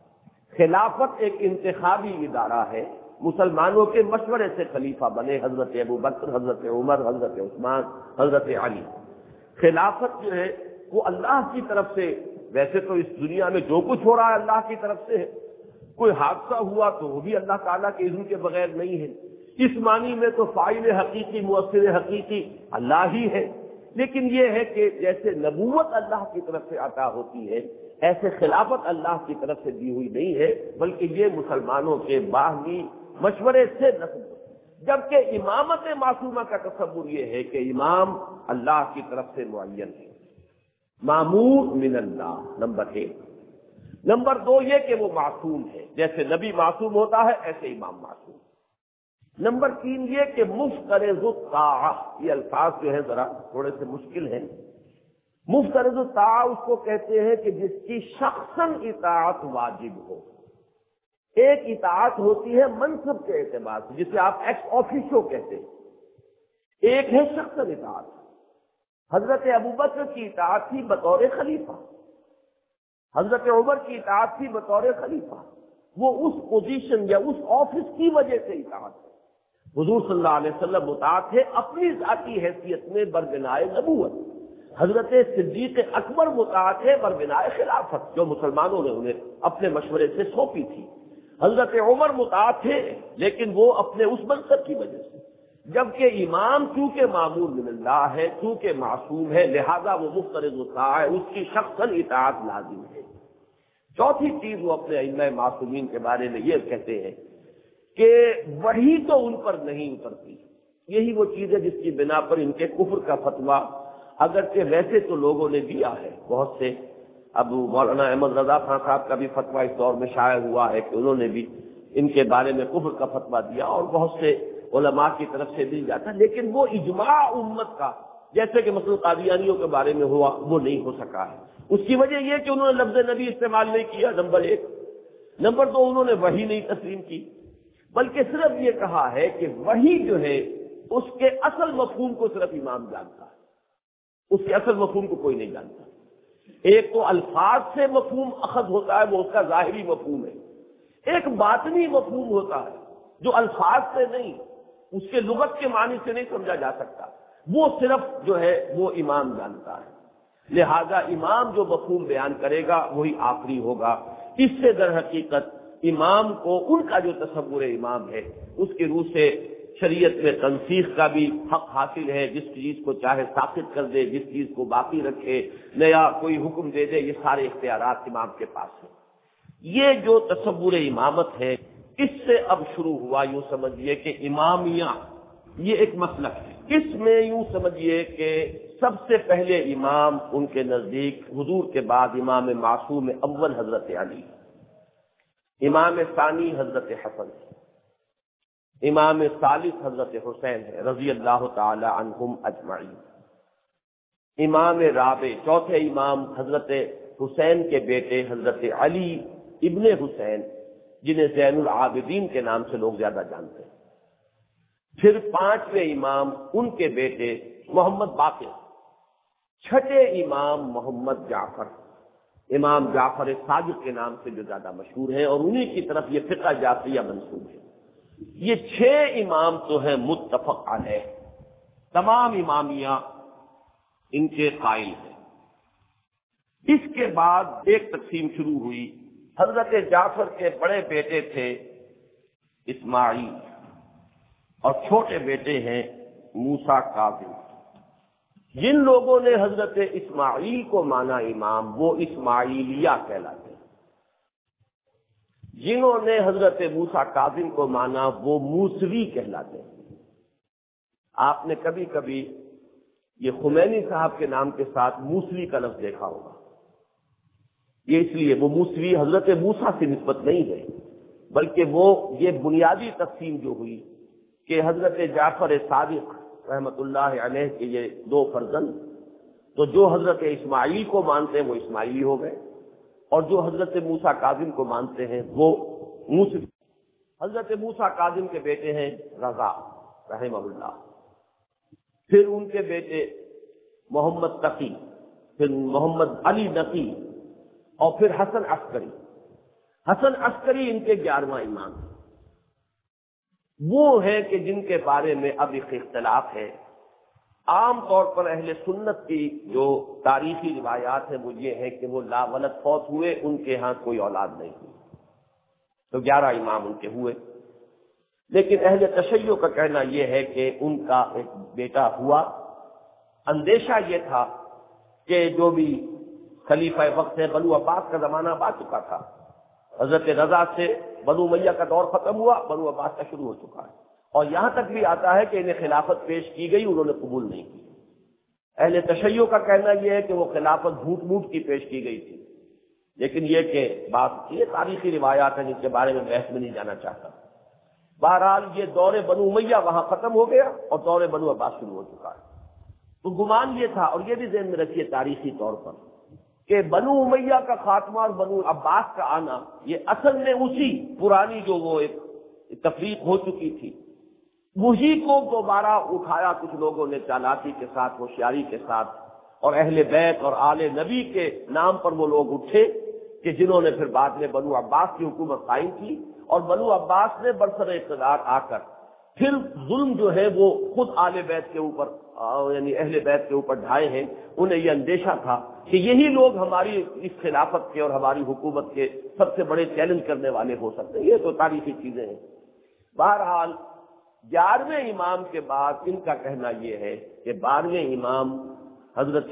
خلافت ایک انتخابی ادارہ ہے, مسلمانوں کے مشورے سے خلیفہ بنے حضرت ابو بکر, حضرت عمر, حضرت عثمان, حضرت علی. خلافت جو ہے وہ اللہ کی طرف سے, ویسے تو اس دنیا میں جو کچھ ہو رہا ہے اللہ کی طرف سے ہے, کوئی حادثہ ہوا تو وہ بھی اللہ تعالیٰ کے اذن کے بغیر نہیں ہے, اس معنی میں تو فاعل حقیقی مؤثر حقیقی اللہ ہی ہے، لیکن یہ ہے کہ جیسے نبوت اللہ کی طرف سے عطا ہوتی ہے ایسے خلافت اللہ کی طرف سے دی ہوئی نہیں ہے، بلکہ یہ مسلمانوں کے باہمی مشورے سے نصب ہوتی ہے۔ جبکہ امامت معصومہ کا تصور یہ ہے کہ امام اللہ کی طرف سے معین ہے، مامور من اللہ، نمبر ایک۔ نمبر دو یہ کہ وہ معصوم ہے، جیسے نبی معصوم ہوتا ہے ایسے امام معصوم۔ نمبر تین یہ کہ مفترض الطاعہ، یہ الفاظ جو ہیں ذرا تھوڑے سے مشکل ہیں۔ مفترض الطاعہ اس کو کہتے ہیں کہ جس کی شخصاً اطاعت واجب ہو۔ ایک اطاعت ہوتی ہے منصب کے اعتبار سے جسے آپ ایکس آفیشو کہتے ہیں، ایک ہے شخصاً اطاعت۔ حضرت ابوبکر کی اطاعت تھی بطور خلیفہ، حضرت عمر کی اطاعت تھی بطور خلیفہ، وہ اس پوزیشن یا اس آفس کی وجہ سے اطاعت ہے۔ حضور صلی اللہ علیہ وسلم مطاعت ہے اپنی ذاتی حیثیت میں بربنائے نبوت، حضرت صدیق اکبر مطاعت ہے بربنائے خلافت جو مسلمانوں نے انہیں اپنے مشورے سے سونپی تھی، حضرت عمر مطاعت ہے لیکن وہ اپنے اس منصب کی وجہ سے، جبکہ امام چونکہ معمور من اللہ ہے، چونکہ معصوم ہے، لہذا وہ مفترض الطاعہ ہے، اس کی شخصاً اطاعت لازم ہے۔ چوتھی چیز وہ اپنے ائمہ معصومین کے بارے میں یہ کہتے ہیں کہ وحی تو ان پر نہیں اترتی، یہی وہ چیز ہے جس کی بنا پر ان کے کفر کا فتویٰ، اگرچہ ویسے تو لوگوں نے دیا ہے بہت سے، اب مولانا احمد رضا خان صاحب کا بھی فتویٰ اس دور میں شائع ہوا ہے کہ انہوں نے بھی ان کے بارے میں کفر کا فتویٰ دیا، اور بہت سے علماء کی طرف سے دی جاتا، لیکن وہ اجماع امت کا جیسے کہ مثلا قادیانیوں کے بارے میں ہوا وہ نہیں ہو سکا ہے۔ اس کی وجہ یہ کہ انہوں نے لفظ نبی استعمال نہیں کیا، نمبر ایک۔ نمبر دو انہوں نے وحی نہیں تسلیم کی، بلکہ صرف یہ کہا ہے کہ وحی جو ہے اس کے اصل مفہوم کو صرف امام جانتا ہے، اس کے اصل مفہوم کو کوئی نہیں جانتا۔ ایک تو الفاظ سے مفہوم اخذ ہوتا ہے، وہ اس کا ظاہری مفہوم ہے، ایک باطنی مفہوم ہوتا ہے جو الفاظ سے نہیں، اس کے لغت کے معنی سے نہیں سمجھا جا سکتا، وہ صرف جو ہے وہ امام جانتا ہے۔ لہذا امام جو مفہوم بیان کرے گا وہی آخری ہوگا۔ اس سے در حقیقت امام کو ان کا جو تصور امام ہے اس کی روح سے شریعت میں تنسیخ کا بھی حق حاصل ہے، جس چیز کو چاہے ساقط کر دے، جس چیز کو باقی رکھے، نیا کوئی حکم دے دے، یہ سارے اختیارات امام کے پاس ہیں۔ یہ جو تصور امامت ہے اس سے اب شروع ہوا، یوں سمجھیے کہ امامیہ یہ ایک مسلک ہے، اس میں یوں سمجھیے کہ سب سے پہلے امام ان کے نزدیک حضور کے بعد امام معصوم اول حضرت علی، امام ثانی حضرت حسن، امام ثالث حضرت حسین ہے رضی اللہ تعالی عنہم اجمعین، امام رابع چوتھے امام حضرت حسین کے بیٹے حضرت علی ابن حسین جنہیں زین العابدین کے نام سے لوگ زیادہ جانتے ہیں، پھر پانچویں امام ان کے بیٹے محمد باقر، چھٹے امام محمد جعفر، امام جعفر صادق کے نام سے جو زیادہ مشہور ہیں اور انہی کی طرف یہ فقہ جعفریہ منسوب ہے۔ یہ چھ امام تو ہیں متفق علیہ، تمام امامیہ ان کے قائل ہیں۔ اس کے بعد ایک تقسیم شروع ہوئی، حضرت جعفر کے بڑے بیٹے تھے اسماعیل اور چھوٹے بیٹے ہیں موسیٰ کاظم۔ جن لوگوں نے حضرت اسماعیل کو مانا امام وہ اسماعیلیہ کہلاتے ہیں، جنہوں نے حضرت موسیٰ کاظم کو مانا وہ موسوی کہلاتے ہیں۔ آپ نے کبھی کبھی یہ خمینی صاحب کے نام کے ساتھ موسوی کا لفظ دیکھا ہوگا، یہ اس لیے وہ موسوی حضرت موسیٰ سے نسبت نہیں ہے، بلکہ وہ یہ بنیادی تقسیم جو ہوئی کہ حضرت جعفر صادق رحمت اللہ علیہ کے یہ دو فرزند، تو جو حضرت اسماعیل کو مانتے ہیں وہ اسماعیلی ہو گئے، اور جو حضرت موسیٰ کاظم کو مانتے ہیں وہ موسوی۔ حضرت موسیٰ کاظم کے بیٹے ہیں رضا رحمہ اللہ، پھر ان کے بیٹے محمد تقی، پھر محمد علی نقی، اور پھر حسن عسکری۔ حسن عسکری ان کے گیارہواں امام ہیں۔ وہ ہیں کہ جن کے بارے میں اب ایک اختلاف ہے۔ عام طور پر اہل سنت کی جو تاریخی روایات ہیں وہ یہ ہے کہ وہ لا ولد فوت ہوئے، ان کے ہاں کوئی اولاد نہیں ہوئی، تو گیارہ امام ان کے ہوئے۔ لیکن اہل تشیع کا کہنا یہ ہے کہ ان کا ایک بیٹا ہوا، اندیشہ یہ تھا کہ جو بھی خلیفہ وقت ہے بنو عباس کا زمانہ آ چکا تھا، حضرت رضا سے بنو امیہ کا دور ختم ہوا، بنو عباس کا شروع ہو چکا ہے، اور یہاں تک بھی آتا ہے کہ انہیں خلافت پیش کی گئی، انہوں نے قبول نہیں کی۔ اہل تشیع کا کہنا یہ ہے کہ وہ خلافت جھوٹ موٹ کی پیش کی گئی تھی، لیکن یہ کہ بات یہ تاریخی روایات ہیں جن کے بارے میں بحث میں نہیں جانا چاہتا۔ بہرحال یہ دور بنو امیہ وہاں ختم ہو گیا اور دور بنو عباس شروع ہو چکا ہے۔ تو گمان یہ تھا، اور یہ بھی ذہن میں رکھیے تاریخی طور پر، کہ بنو امیہ کا خاتمہ اور بنو عباس کا آنا یہ اصل میں اسی پرانی جو وہ ایک تفریق ہو چکی تھی وہی کو دوبارہ اٹھایا کچھ لوگوں نے چالاکی کے ساتھ، ہوشیاری کے ساتھ، اور اہل بیت اور آل نبی کے نام پر وہ لوگ اٹھے کہ جنہوں نے پھر بعد میں بنو عباس کی حکومت قائم کی، اور بنو عباس نے برسر اقتدار آ کر پھر ظلم جو ہے وہ خود آل بیت کے اوپر یعنی اہل بیت کے اوپر ڈھائے ہیں۔ انہیں یہ اندیشہ تھا کہ یہی لوگ ہماری اس خلافت کے اور ہماری حکومت کے سب سے بڑے چیلنج کرنے والے ہو سکتے ہیں۔ یہ تو تاریخی چیزیں ہیں۔ بہرحال گیارہویں امام کے بعد ان کا کہنا یہ ہے کہ بارہویں امام حضرت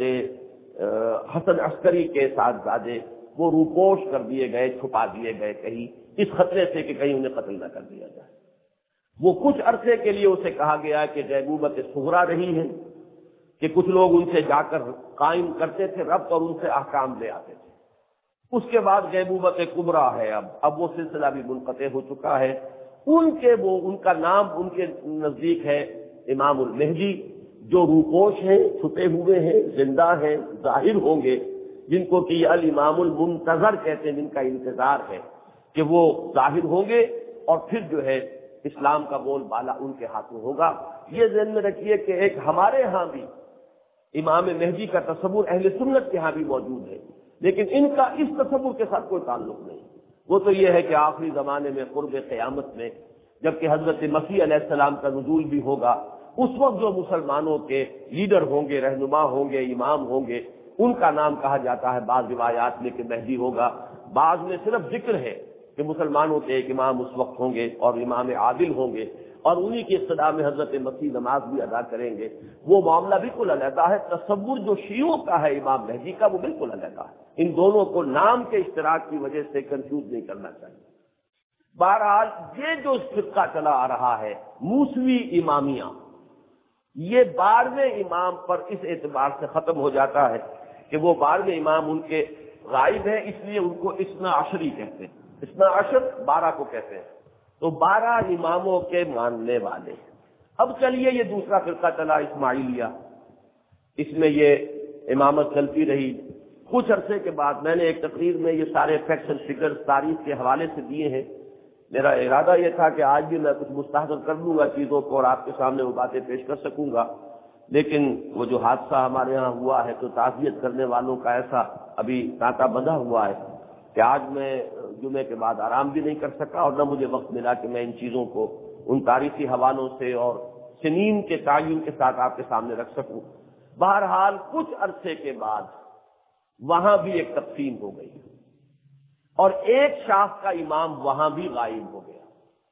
حسن عسکری کے صاحبزادے وہ روپوش کر دیے گئے، چھپا دیے گئے کہیں، اس خطرے سے کہ کہیں انہیں قتل نہ کر دیا جائے۔ وہ کچھ عرصے کے لیے اسے کہا گیا کہ غیبوبت صغریٰ رہی ہے، کہ کچھ لوگ ان سے جا کر قائم کرتے تھے ربط اور ان سے احکام لے آتے تھے۔ اس کے بعد غیبوبت کبریٰ ہے، اب اب وہ سلسلہ بھی منقطع ہو چکا ہے۔ ان کے وہ ان کا نام ان کے نزدیک ہے امام المہدی، جو روپوش ہیں، چھپے ہوئے ہیں، زندہ ہیں، ظاہر ہوں گے، جن کو کہ الامام المنتظر کہتے ہیں، جن کا انتظار ہے کہ وہ ظاہر ہوں گے، اور پھر جو ہے اسلام کا بول بالا ان کے ہاتھوں ہوگا۔ یہ ذہن میں رکھیے کہ ایک ہمارے ہاں بھی امام مہدی کا تصور اہل سنت کے ہاں بھی موجود ہے، لیکن ان کا اس تصور کے ساتھ کوئی تعلق نہیں۔ وہ تو یہ ہے کہ آخری زمانے میں قرب قیامت میں جبکہ حضرت مسیح علیہ السلام کا نزول بھی ہوگا، اس وقت جو مسلمانوں کے لیڈر ہوں گے، رہنما ہوں گے، امام ہوں گے، ان کا نام کہا جاتا ہے بعض روایات میں کہ مہدی ہوگا، بعض میں صرف ذکر ہے کہ مسلمانوں کے ایک امام اس وقت ہوں گے اور امام عادل ہوں گے، اور انہی کی اقتداء میں حضرت مسیح نماز بھی ادا کریں گے۔ وہ معاملہ بالکل علیحدہ ہے۔ تصور جو شیعوں کا ہے امام مہدی کا وہ بالکل علیحدہ ہے۔ ان دونوں کو نام کے اشتراک کی وجہ سے کنفیوز نہیں کرنا چاہیے۔ بہرحال یہ جو فرقہ چلا آ رہا ہے موسوی امامیہ، یہ بارہویں امام پر اس اعتبار سے ختم ہو جاتا ہے کہ وہ بارہویں امام ان کے غائب ہیں، اس لیے ان کو اثنا عشری کہتے ہیں۔ اثنا عشر بارہ کو کہتے ہیں، تو بارہ اماموں کے ماننے والے۔ اب چلیے یہ دوسرا فرقہ چلا اسماعیلیہ، اس میں یہ امامت چلتی رہی۔ کچھ عرصے کے بعد میں نے ایک تقریر میں یہ سارے فیکٹس اینڈ فگرز تاریخ کے حوالے سے دیے ہیں۔ میرا ارادہ یہ تھا کہ آج بھی میں کچھ مستحضر کر لوں گا چیزوں کو اور آپ کے سامنے وہ باتیں پیش کر سکوں گا، لیکن وہ جو حادثہ ہمارے ہاں ہوا ہے تو تعزیت کرنے والوں کا ایسا ابھی تانتا بندھا ہوا ہے کہ آج میں جمعے کے بعد آرام بھی نہیں کر سکا، اور نہ مجھے وقت ملا کہ میں ان چیزوں کو ان تاریخی حوالوں سے اور سنین کے تعین کے ساتھ آپ کے سامنے رکھ سکوں۔ بہرحال کچھ عرصے کے بعد وہاں بھی ایک تقسیم ہو گئی اور ایک شاخ کا امام وہاں بھی غائب ہو گیا۔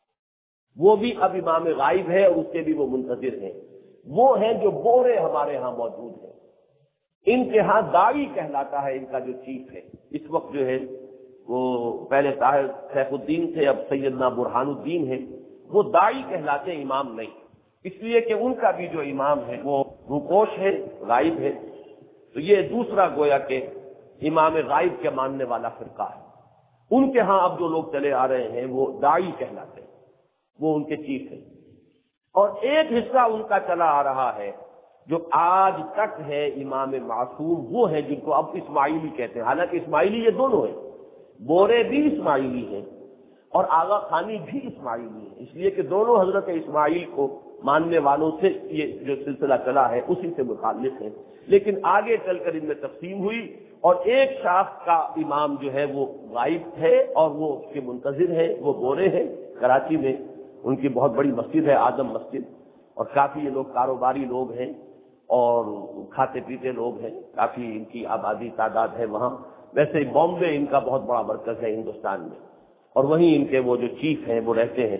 وہ بھی اب امام غائب ہے اور اس کے بھی وہ منتظر ہیں۔ وہ ہیں جو بورے ہمارے ہاں موجود ہیں، ان کے ہاں داعی کہلاتا ہے ان کا جو چیف ہے اس وقت جو ہے، وہ پہلے طاہر سیف الدین تھے، اب سیدنا برہان الدین ہے۔ وہ داعی کہلاتے ہیں، امام نہیں، اس لیے کہ ان کا بھی جو امام ہے وہ روپوش ہے، غائب ہے۔ تو یہ دوسرا گویا کہ امام غائب کے ماننے والا فرقہ ہے۔ ان کے ہاں اب جو لوگ چلے آ رہے ہیں وہ داعی کہلاتے ہیں، وہ ان کے چیف ہیں۔ اور ایک حصہ ان کا چلا آ رہا ہے جو آج تک ہے امام معصوم، وہ ہے جن کو اب اسماعیلی کہتے ہیں۔ حالانکہ اسماعیلی یہ دونوں ہیں، بورے بھی اسماعیلی ہیں اور آغا خانی بھی اسماعیلی ہیں، اس لیے کہ دونوں حضرت اسماعیل کو ماننے والوں سے یہ جو سلسلہ چلا ہے اسی سے متعلق ہے۔ لیکن آگے چل کر ان میں تقسیم ہوئی اور ایک شاخ کا امام جو ہے وہ غائب ہے اور وہ اس کے منتظر ہے، وہ بورے ہیں۔ کراچی میں ان کی بہت بڑی مسجد ہے، اعظم مسجد، اور کافی یہ لوگ کاروباری لوگ ہیں اور کھاتے پیتے لوگ ہیں، کافی ان کی آبادی تعداد ہے وہاں۔ ویسے بامبے ان کا بہت بڑا مرکز ہے ہندوستان میں، اور وہیں ان کے وہ جو چیف ہیں وہ رہتے ہیں۔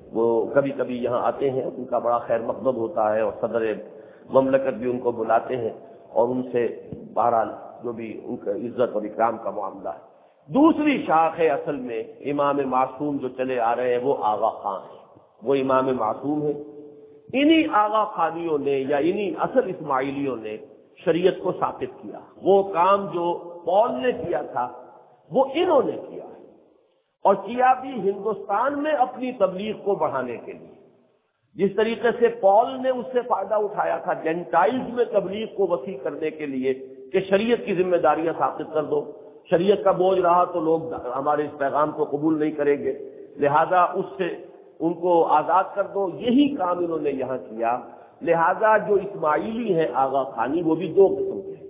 وہ کبھی کبھی یہاں آتے ہیں، ان کا بڑا خیر مقدم ہوتا ہے اور صدر مملکت بھی ان کو بلاتے ہیں اور ان سے بہرحال جو بھی ان کا عزت اور اکرام کا معاملہ ہے۔ دوسری شاخ ہے اصل میں امام معصوم جو چلے آ رہے ہیں، وہ آغا خان ہیں، وہ امام معصوم ہیں۔ انہی آغا خانیوں نے یا انہی اصل اسماعیلیوں نے شریعت کو ثابت کیا۔ وہ کام جو پال نے کیا تھا وہ انہوں نے کیا ہے، اور کیا بھی ہندوستان میں اپنی تبلیغ کو بڑھانے کے لیے۔ جس طریقے سے پال نے اس سے فائدہ اٹھایا تھا جینٹائلز میں تبلیغ کو وسیع کرنے کے لیے کہ شریعت کی ذمہ داریاں ثابت کر دو، شریعت کا بوجھ رہا تو لوگ ہمارے اس پیغام کو قبول نہیں کریں گے، لہذا اس سے ان کو آزاد کر دو، یہی کام انہوں نے یہاں کیا۔ لہذا جو اسماعیلی ہیں آغا خانی وہ بھی دو قسم کے ہیں۔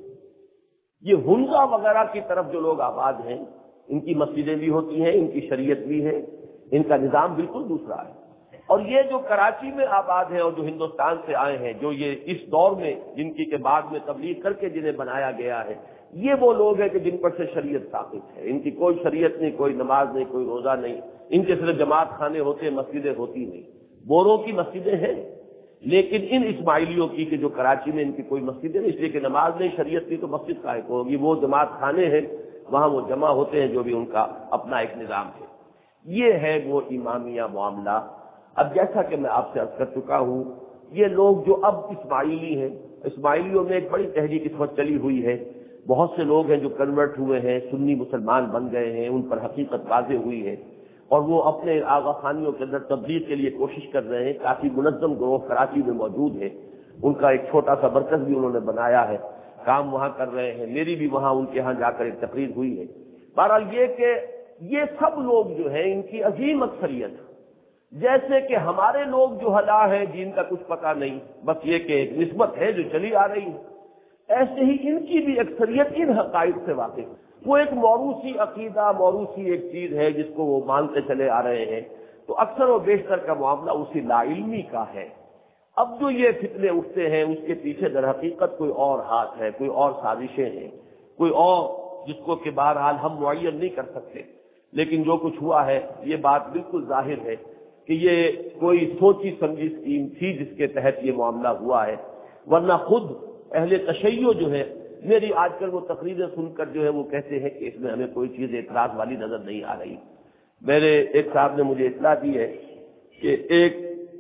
یہ ہنزا وغیرہ کی طرف جو لوگ آباد ہیں، ان کی مسجدیں بھی ہوتی ہیں، ان کی شریعت بھی ہے، ان کا نظام بالکل دوسرا ہے۔ اور یہ جو کراچی میں آباد ہیں اور جو ہندوستان سے آئے ہیں، جو یہ اس دور میں جن کی کے بعد میں تبلیغ کر کے جنہیں بنایا گیا ہے، یہ وہ لوگ ہیں کہ جن پر سے شریعت ثابت ہے۔ ان کی کوئی شریعت نہیں، کوئی نماز نہیں، کوئی روزہ نہیں، ان کے صرف جماعت خانے ہوتے، مسجدیں ہوتی نہیں۔ بوروں کی مسجدیں ہیں، لیکن ان اسماعیلیوں کی کہ جو کراچی میں ان کی کوئی مسجدیں نہیں، اس لیے کہ نماز نہیں، شریعت کی تو مسجد کا ایک ہوگی، وہ جماعت خانے ہیں، وہاں وہ جمع ہوتے ہیں، جو بھی ان کا اپنا ایک نظام ہے۔ یہ ہے وہ امامیہ معاملہ۔ اب جیسا کہ میں آپ سے عرض کر چکا ہوں، یہ لوگ جو اب اسماعیلی ہیں، اسماعیلیوں میں ایک بڑی تحریک اس وقت چلی ہوئی ہے، بہت سے لوگ ہیں جو کنورٹ ہوئے ہیں، سنی مسلمان بن گئے ہیں، ان پر حقیقت واضح ہوئی ہے، اور وہ اپنے آغا خانیوں کے اندر تبلیغ کے لیے کوشش کر رہے ہیں۔ کافی منظم گروہ کراچی میں موجود ہے، ان کا ایک چھوٹا سا مرکز بھی انہوں نے بنایا ہے، کام وہاں کر رہے ہیں، میری بھی وہاں ان کے ہاں جا کر ایک تقریر ہوئی ہے۔ بہرحال یہ کہ یہ سب لوگ جو ہیں ان کی عظیم اکثریت، جیسے کہ ہمارے لوگ جو ہلا ہیں جن کا کچھ پتہ نہیں، بس یہ کہ ایک نسبت ہے جو چلی آ رہی ہے، ایسے ہی ان کی بھی اکثریت ان حقائق سے واقف ہے۔ وہ ایک موروثی عقیدہ، موروثی ایک چیز ہے جس کو وہ مانتے چلے آ رہے ہیں، تو اکثر و بیشتر کا معاملہ اسی لا علمی کا ہے۔ اب جو یہ فتنے اٹھتے ہیں اس کے پیچھے در حقیقت کوئی اور ہاتھ ہے، کوئی اور سازشیں ہیں، کوئی اور جس کو کہ بہرحال ہم معین نہیں کر سکتے، لیکن جو کچھ ہوا ہے یہ بات بالکل ظاہر ہے کہ یہ کوئی سوچی سمجھی اسکیم تھی جس کے تحت یہ معاملہ ہوا ہے، ورنہ خود اہل تشیع جو ہے، میری آج کل وہ تقریریں سن کر جو ہے وہ کہتے ہیں کہ اس میں ہمیں کوئی چیز اعتراض والی نظر نہیں آ رہی۔ میرے ایک صاحب نے مجھے اطلاع دی ہے کہ ایک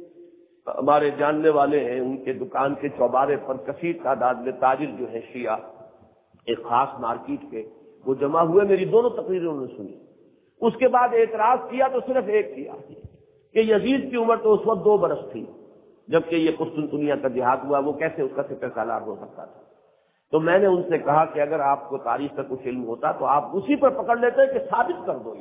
ہمارے جاننے والے ہیں، ان کے دکان کے چوبارے پر کثیر تعداد میں تاجر جو ہے شیعہ ایک خاص مارکیٹ کے، وہ جمع ہوئے، میری دونوں تقریریں انہوں نے سنی۔ اس کے بعد اعتراض کیا تو صرف ایک کیا کہ یزید کی عمر تو اس وقت دو برس تھی جبکہ یہ قسطنطنیہ کا جہاد ہوا، وہ کیسے اس کا سپہ سالار ہو سکتا تھا؟ تو میں نے ان سے کہا کہ اگر آپ کو تاریخ کا کچھ علم ہوتا تو آپ اسی پر پکڑ لیتے کہ ثابت کر دو، یہ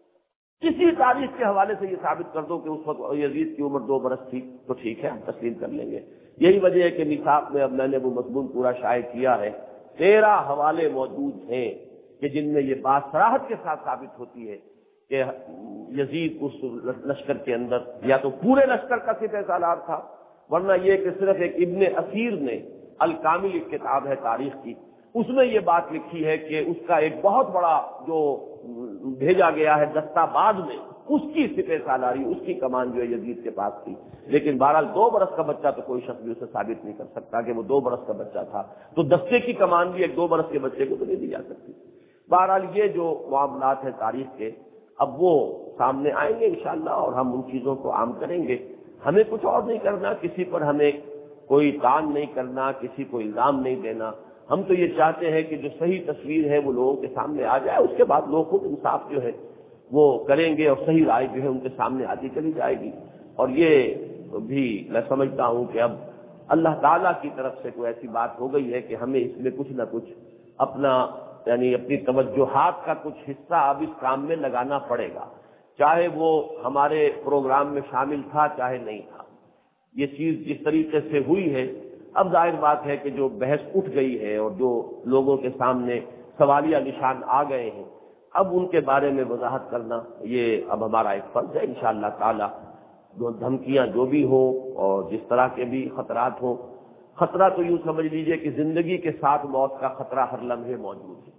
کسی تاریخ کے حوالے سے یہ ثابت کر دو کہ اس وقت یزید کی عمر دو برس تھی تو ٹھیک ہے، ہم تسلیم کر لیں گے۔ یہی وجہ ہے کہ میثاق میں اب میں نے وہ مضمون پورا شائع کیا ہے، تیرہ حوالے موجود ہیں کہ جن میں یہ بات صراحت کے ساتھ ثابت ہوتی ہے کہ یزید اس لشکر کے اندر یا تو پورے لشکر کا سپہ سالار تھا، ورنہ یہ کہ صرف ایک ابن اسیر نے الکامل ایک کتاب ہے تاریخ کی، اس میں یہ بات لکھی ہے کہ اس کا ایک بہت بڑا جو بھیجا گیا ہے دستہ بعد میں، اس کی سپہ سالاری، اس کی کمان جو ہے یزید کے پاس تھی، لیکن بہرحال دو برس کا بچہ تو کوئی شخص بھی اسے ثابت نہیں کر سکتا کہ وہ دو برس کا بچہ تھا، تو دستے کی کمان بھی ایک دو برس کے بچے کو تو نہیں دی جا سکتی۔ بہرحال یہ جو معاملات ہیں تاریخ کے، اب وہ سامنے آئیں گے انشاءاللہ اور ہم ان چیزوں کو عام کریں گے۔ ہمیں کچھ اور نہیں کرنا، کسی پر ہمیں کوئی تان نہیں کرنا، کسی کو الزام نہیں دینا، ہم تو یہ چاہتے ہیں کہ جو صحیح تصویر ہے وہ لوگوں کے سامنے آ جائے، اس کے بعد لوگ خود انصاف جو ہے وہ کریں گے اور صحیح رائے جو ہے ان کے سامنے آتی چلی جائے گی۔ اور یہ بھی میں سمجھتا ہوں کہ اب اللہ تعالیٰ کی طرف سے کوئی ایسی بات ہو گئی ہے کہ ہمیں اس میں کچھ نہ کچھ اپنا یعنی اپنی توجہات کا کچھ حصہ اب اس کام میں لگانا پڑے گا، چاہے وہ ہمارے پروگرام میں شامل تھا چاہے نہیں تھا۔ یہ چیز جس طریقے سے ہوئی ہے، اب ظاہر بات ہے کہ جو بحث اٹھ گئی ہے اور جو لوگوں کے سامنے سوالیہ نشان آ گئے ہیں، اب ان کے بارے میں وضاحت کرنا یہ اب ہمارا ایک فرض ہے انشاءاللہ تعالی۔ جو دھمکیاں جو بھی ہوں اور جس طرح کے بھی خطرات ہوں، خطرہ تو یوں سمجھ لیجئے کہ زندگی کے ساتھ موت کا خطرہ ہر لمحے موجود ہے۔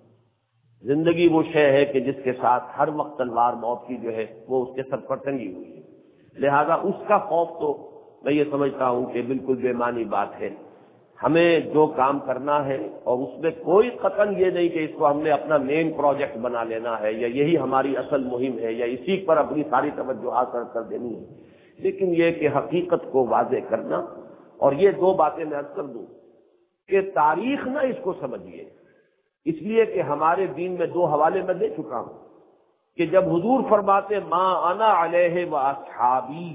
زندگی وہ شے ہے کہ جس کے ساتھ ہر وقت تلوار موت کی جو ہے وہ اس کے سر پر ٹنگی ہوئی ہے۔ لہذا اس کا خوف تو میں یہ سمجھتا ہوں کہ بالکل بے معنی بات ہے. ہمیں جو کام کرنا ہے اور اس میں کوئی قطعاً یہ نہیں کہ اس کو ہم نے اپنا مین پروجیکٹ بنا لینا ہے یا یہی ہماری اصل مہم ہے یا اسی پر اپنی ساری توجہ حاصل کر دینی ہے، لیکن یہ کہ حقیقت کو واضح کرنا. اور یہ دو باتیں میں عرض کر دوں کہ تاریخ نہ اس کو سمجھیے، اس لیے کہ ہمارے دین میں دو حوالے میں دے چکا ہوں کہ جب حضور فرماتے ما انا علیہ و اصحابی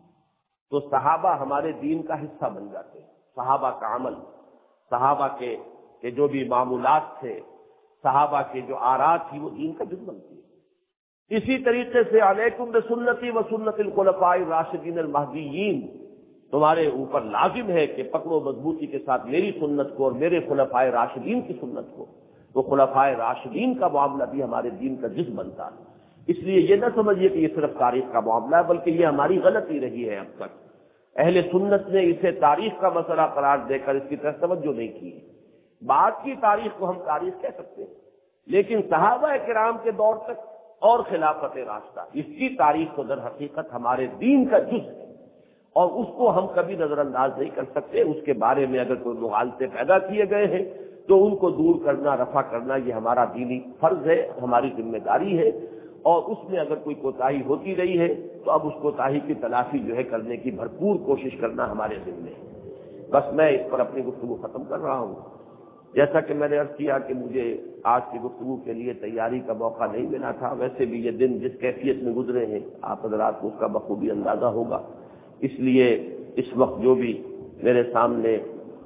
تو صحابہ ہمارے دین کا حصہ بن جاتے ہیں. صحابہ کا عمل، صحابہ کے کہ جو بھی معمولات تھے، صحابہ کے جو آراء تھی وہ دین کا جز بنتی ہے. اسی طریقے سے علیکم بسنتی و سنت الخلفاء الراشدین المہدیین، تمہارے اوپر لازم ہے کہ پکڑو مضبوطی کے ساتھ میری سنت کو اور میرے خلفائے راشدین کی سنت کو. تو خلفائے راشدین کا معاملہ بھی ہمارے دین کا جز بنتا ہے. اس لیے یہ نہ سمجھیے کہ یہ صرف تاریخ کا معاملہ ہے، بلکہ یہ ہماری غلطی رہی ہے. اب تک اہل سنت نے اسے تاریخ کا مسئلہ قرار دے کر اس کی طرف توجہ نہیں کی. بعد کی تاریخ کو ہم تاریخ کہہ سکتے ہیں، لیکن صحابہ کرام کے دور تک اور خلافت راشدہ اس کی تاریخ کو در حقیقت ہمارے دین کا جز ہے اور اس کو ہم کبھی نظر انداز نہیں کر سکتے. اس کے بارے میں اگر کوئی مغالطے پیدا کیے گئے ہیں تو ان کو دور کرنا، رفع کرنا یہ ہمارا دینی فرض ہے، ہماری ذمہ داری ہے. اور اس میں اگر کوئی کوتاہی ہوتی رہی ہے تو اب اس کوتاہی کی تلافی جو ہے کرنے کی بھرپور کوشش کرنا ہمارے ذمہ ہے. بس میں اس پر اپنی گفتگو ختم کر رہا ہوں. جیسا کہ میں نے عرض کیا کہ مجھے آج کی گفتگو کے لیے تیاری کا موقع نہیں ملا تھا، ویسے بھی یہ دن جس کیفیت میں گزرے ہیں آپ حضرات کو اس کا بخوبی اندازہ ہوگا. اس لیے اس وقت جو بھی میرے سامنے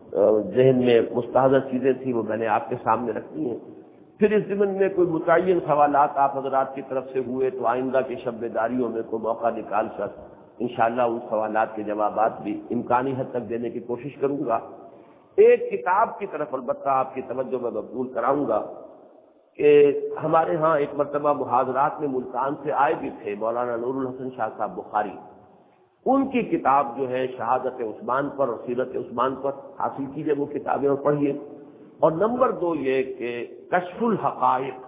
ذہن میں مستحضر چیزیں تھیں وہ میں نے آپ کے سامنے رکھی ہیں. پھر اس ضمن میں کوئی متعین سوالات آپ حضرات کی طرف سے ہوئے تو آئندہ کی شب بیداریوں میں کوئی موقع نکال کر انشاءاللہ ان سوالات کے جوابات بھی امکانی حد تک دینے کی کوشش کروں گا. ایک کتاب کی طرف البتہ آپ کی توجہ میں مبذول کراؤں گا کہ ہمارے ہاں ایک مرتبہ محاضرات میں ملتان سے آئے بھی تھے مولانا نور الحسن شاہ صاحب بخاری. ان کی کتاب جو ہے شہادت عثمان پر اور سیرت عثمان پر حاصل کیجیے وہ کتابیں اور پڑھیے. اور نمبر دو یہ کہ کشف الحقائق،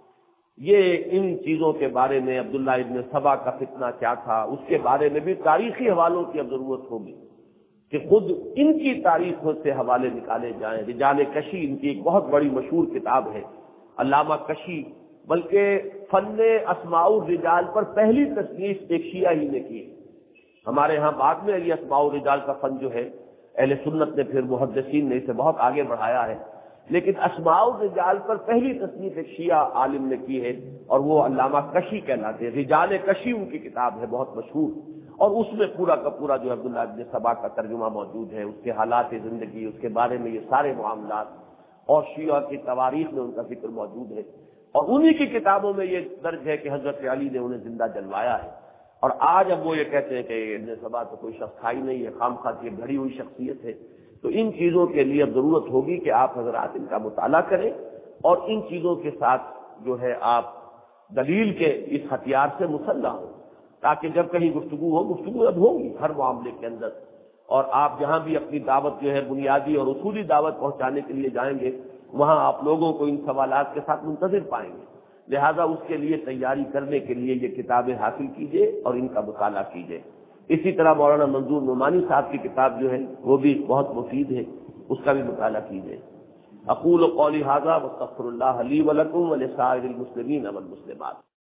یہ ان چیزوں کے بارے میں عبداللہ ابن سبا کا فتنہ کیا تھا اس کے بارے میں بھی تاریخی حوالوں کی اب ضرورت ہوگی کہ خود ان کی تاریخوں سے حوالے نکالے جائیں. رجال کشی ان کی ایک بہت بڑی مشہور کتاب ہے، علامہ کشی بلکہ فن اسماء الرجال پر پہلی تصنیف ایک شیعہ ہی نے کی. ہمارے ہاں بعد میں یہ اسماء الرجال کا فن جو ہے اہل سنت نے پھر محدثین نے اسے بہت آگے بڑھایا ہے، لیکن اسماء الرجال پر پہلی تصنیف ایک شیعہ عالم نے کی ہے اور وہ علامہ کشی کہلاتے ہیں. رجال کشی ان کی کتاب ہے بہت مشہور، اور اس میں پورا کا پورا جو عبداللہ ابن سبا کا ترجمہ موجود ہے، اس کے حالات زندگی، اس کے بارے میں یہ سارے معاملات اور شیعہ کی تواریخ میں ان کا ذکر موجود ہے. اور انہی کی کتابوں میں یہ درج ہے کہ حضرت علی نے انہیں زندہ جلوایا ہے. اور آج اب وہ یہ کہتے ہیں کہ ابن سبا تو کوئی شخص تھا ہی نہیں ہے، خام خواہ کی گھڑی ہوئی شخصیت ہے. تو ان چیزوں کے لیے اب ضرورت ہوگی کہ آپ حضرات ان کا مطالعہ کریں اور ان چیزوں کے ساتھ جو ہے آپ دلیل کے اس ہتھیار سے مسلح ہوں، تاکہ جب کہیں گفتگو ہو گفتگو اب ہوگی ہر معاملے کے اندر. اور آپ جہاں بھی اپنی دعوت جو ہے بنیادی اور اصولی دعوت پہنچانے کے لیے جائیں گے وہاں آپ لوگوں کو ان سوالات کے ساتھ منتظر پائیں گے. لہذا اس کے لیے تیاری کرنے کے لیے یہ کتابیں حاصل کیجیے اور ان کا مطالعہ کیجیے. اسی طرح مولانا منظور نعمانی صاحب کی کتاب جو ہے وہ بھی بہت مفید ہے، اس کا بھی مطالعہ کیجیے. اقول قولی ھذا واستغفر اللہ لی ولکم ولسائر المسلمین والمسلمات.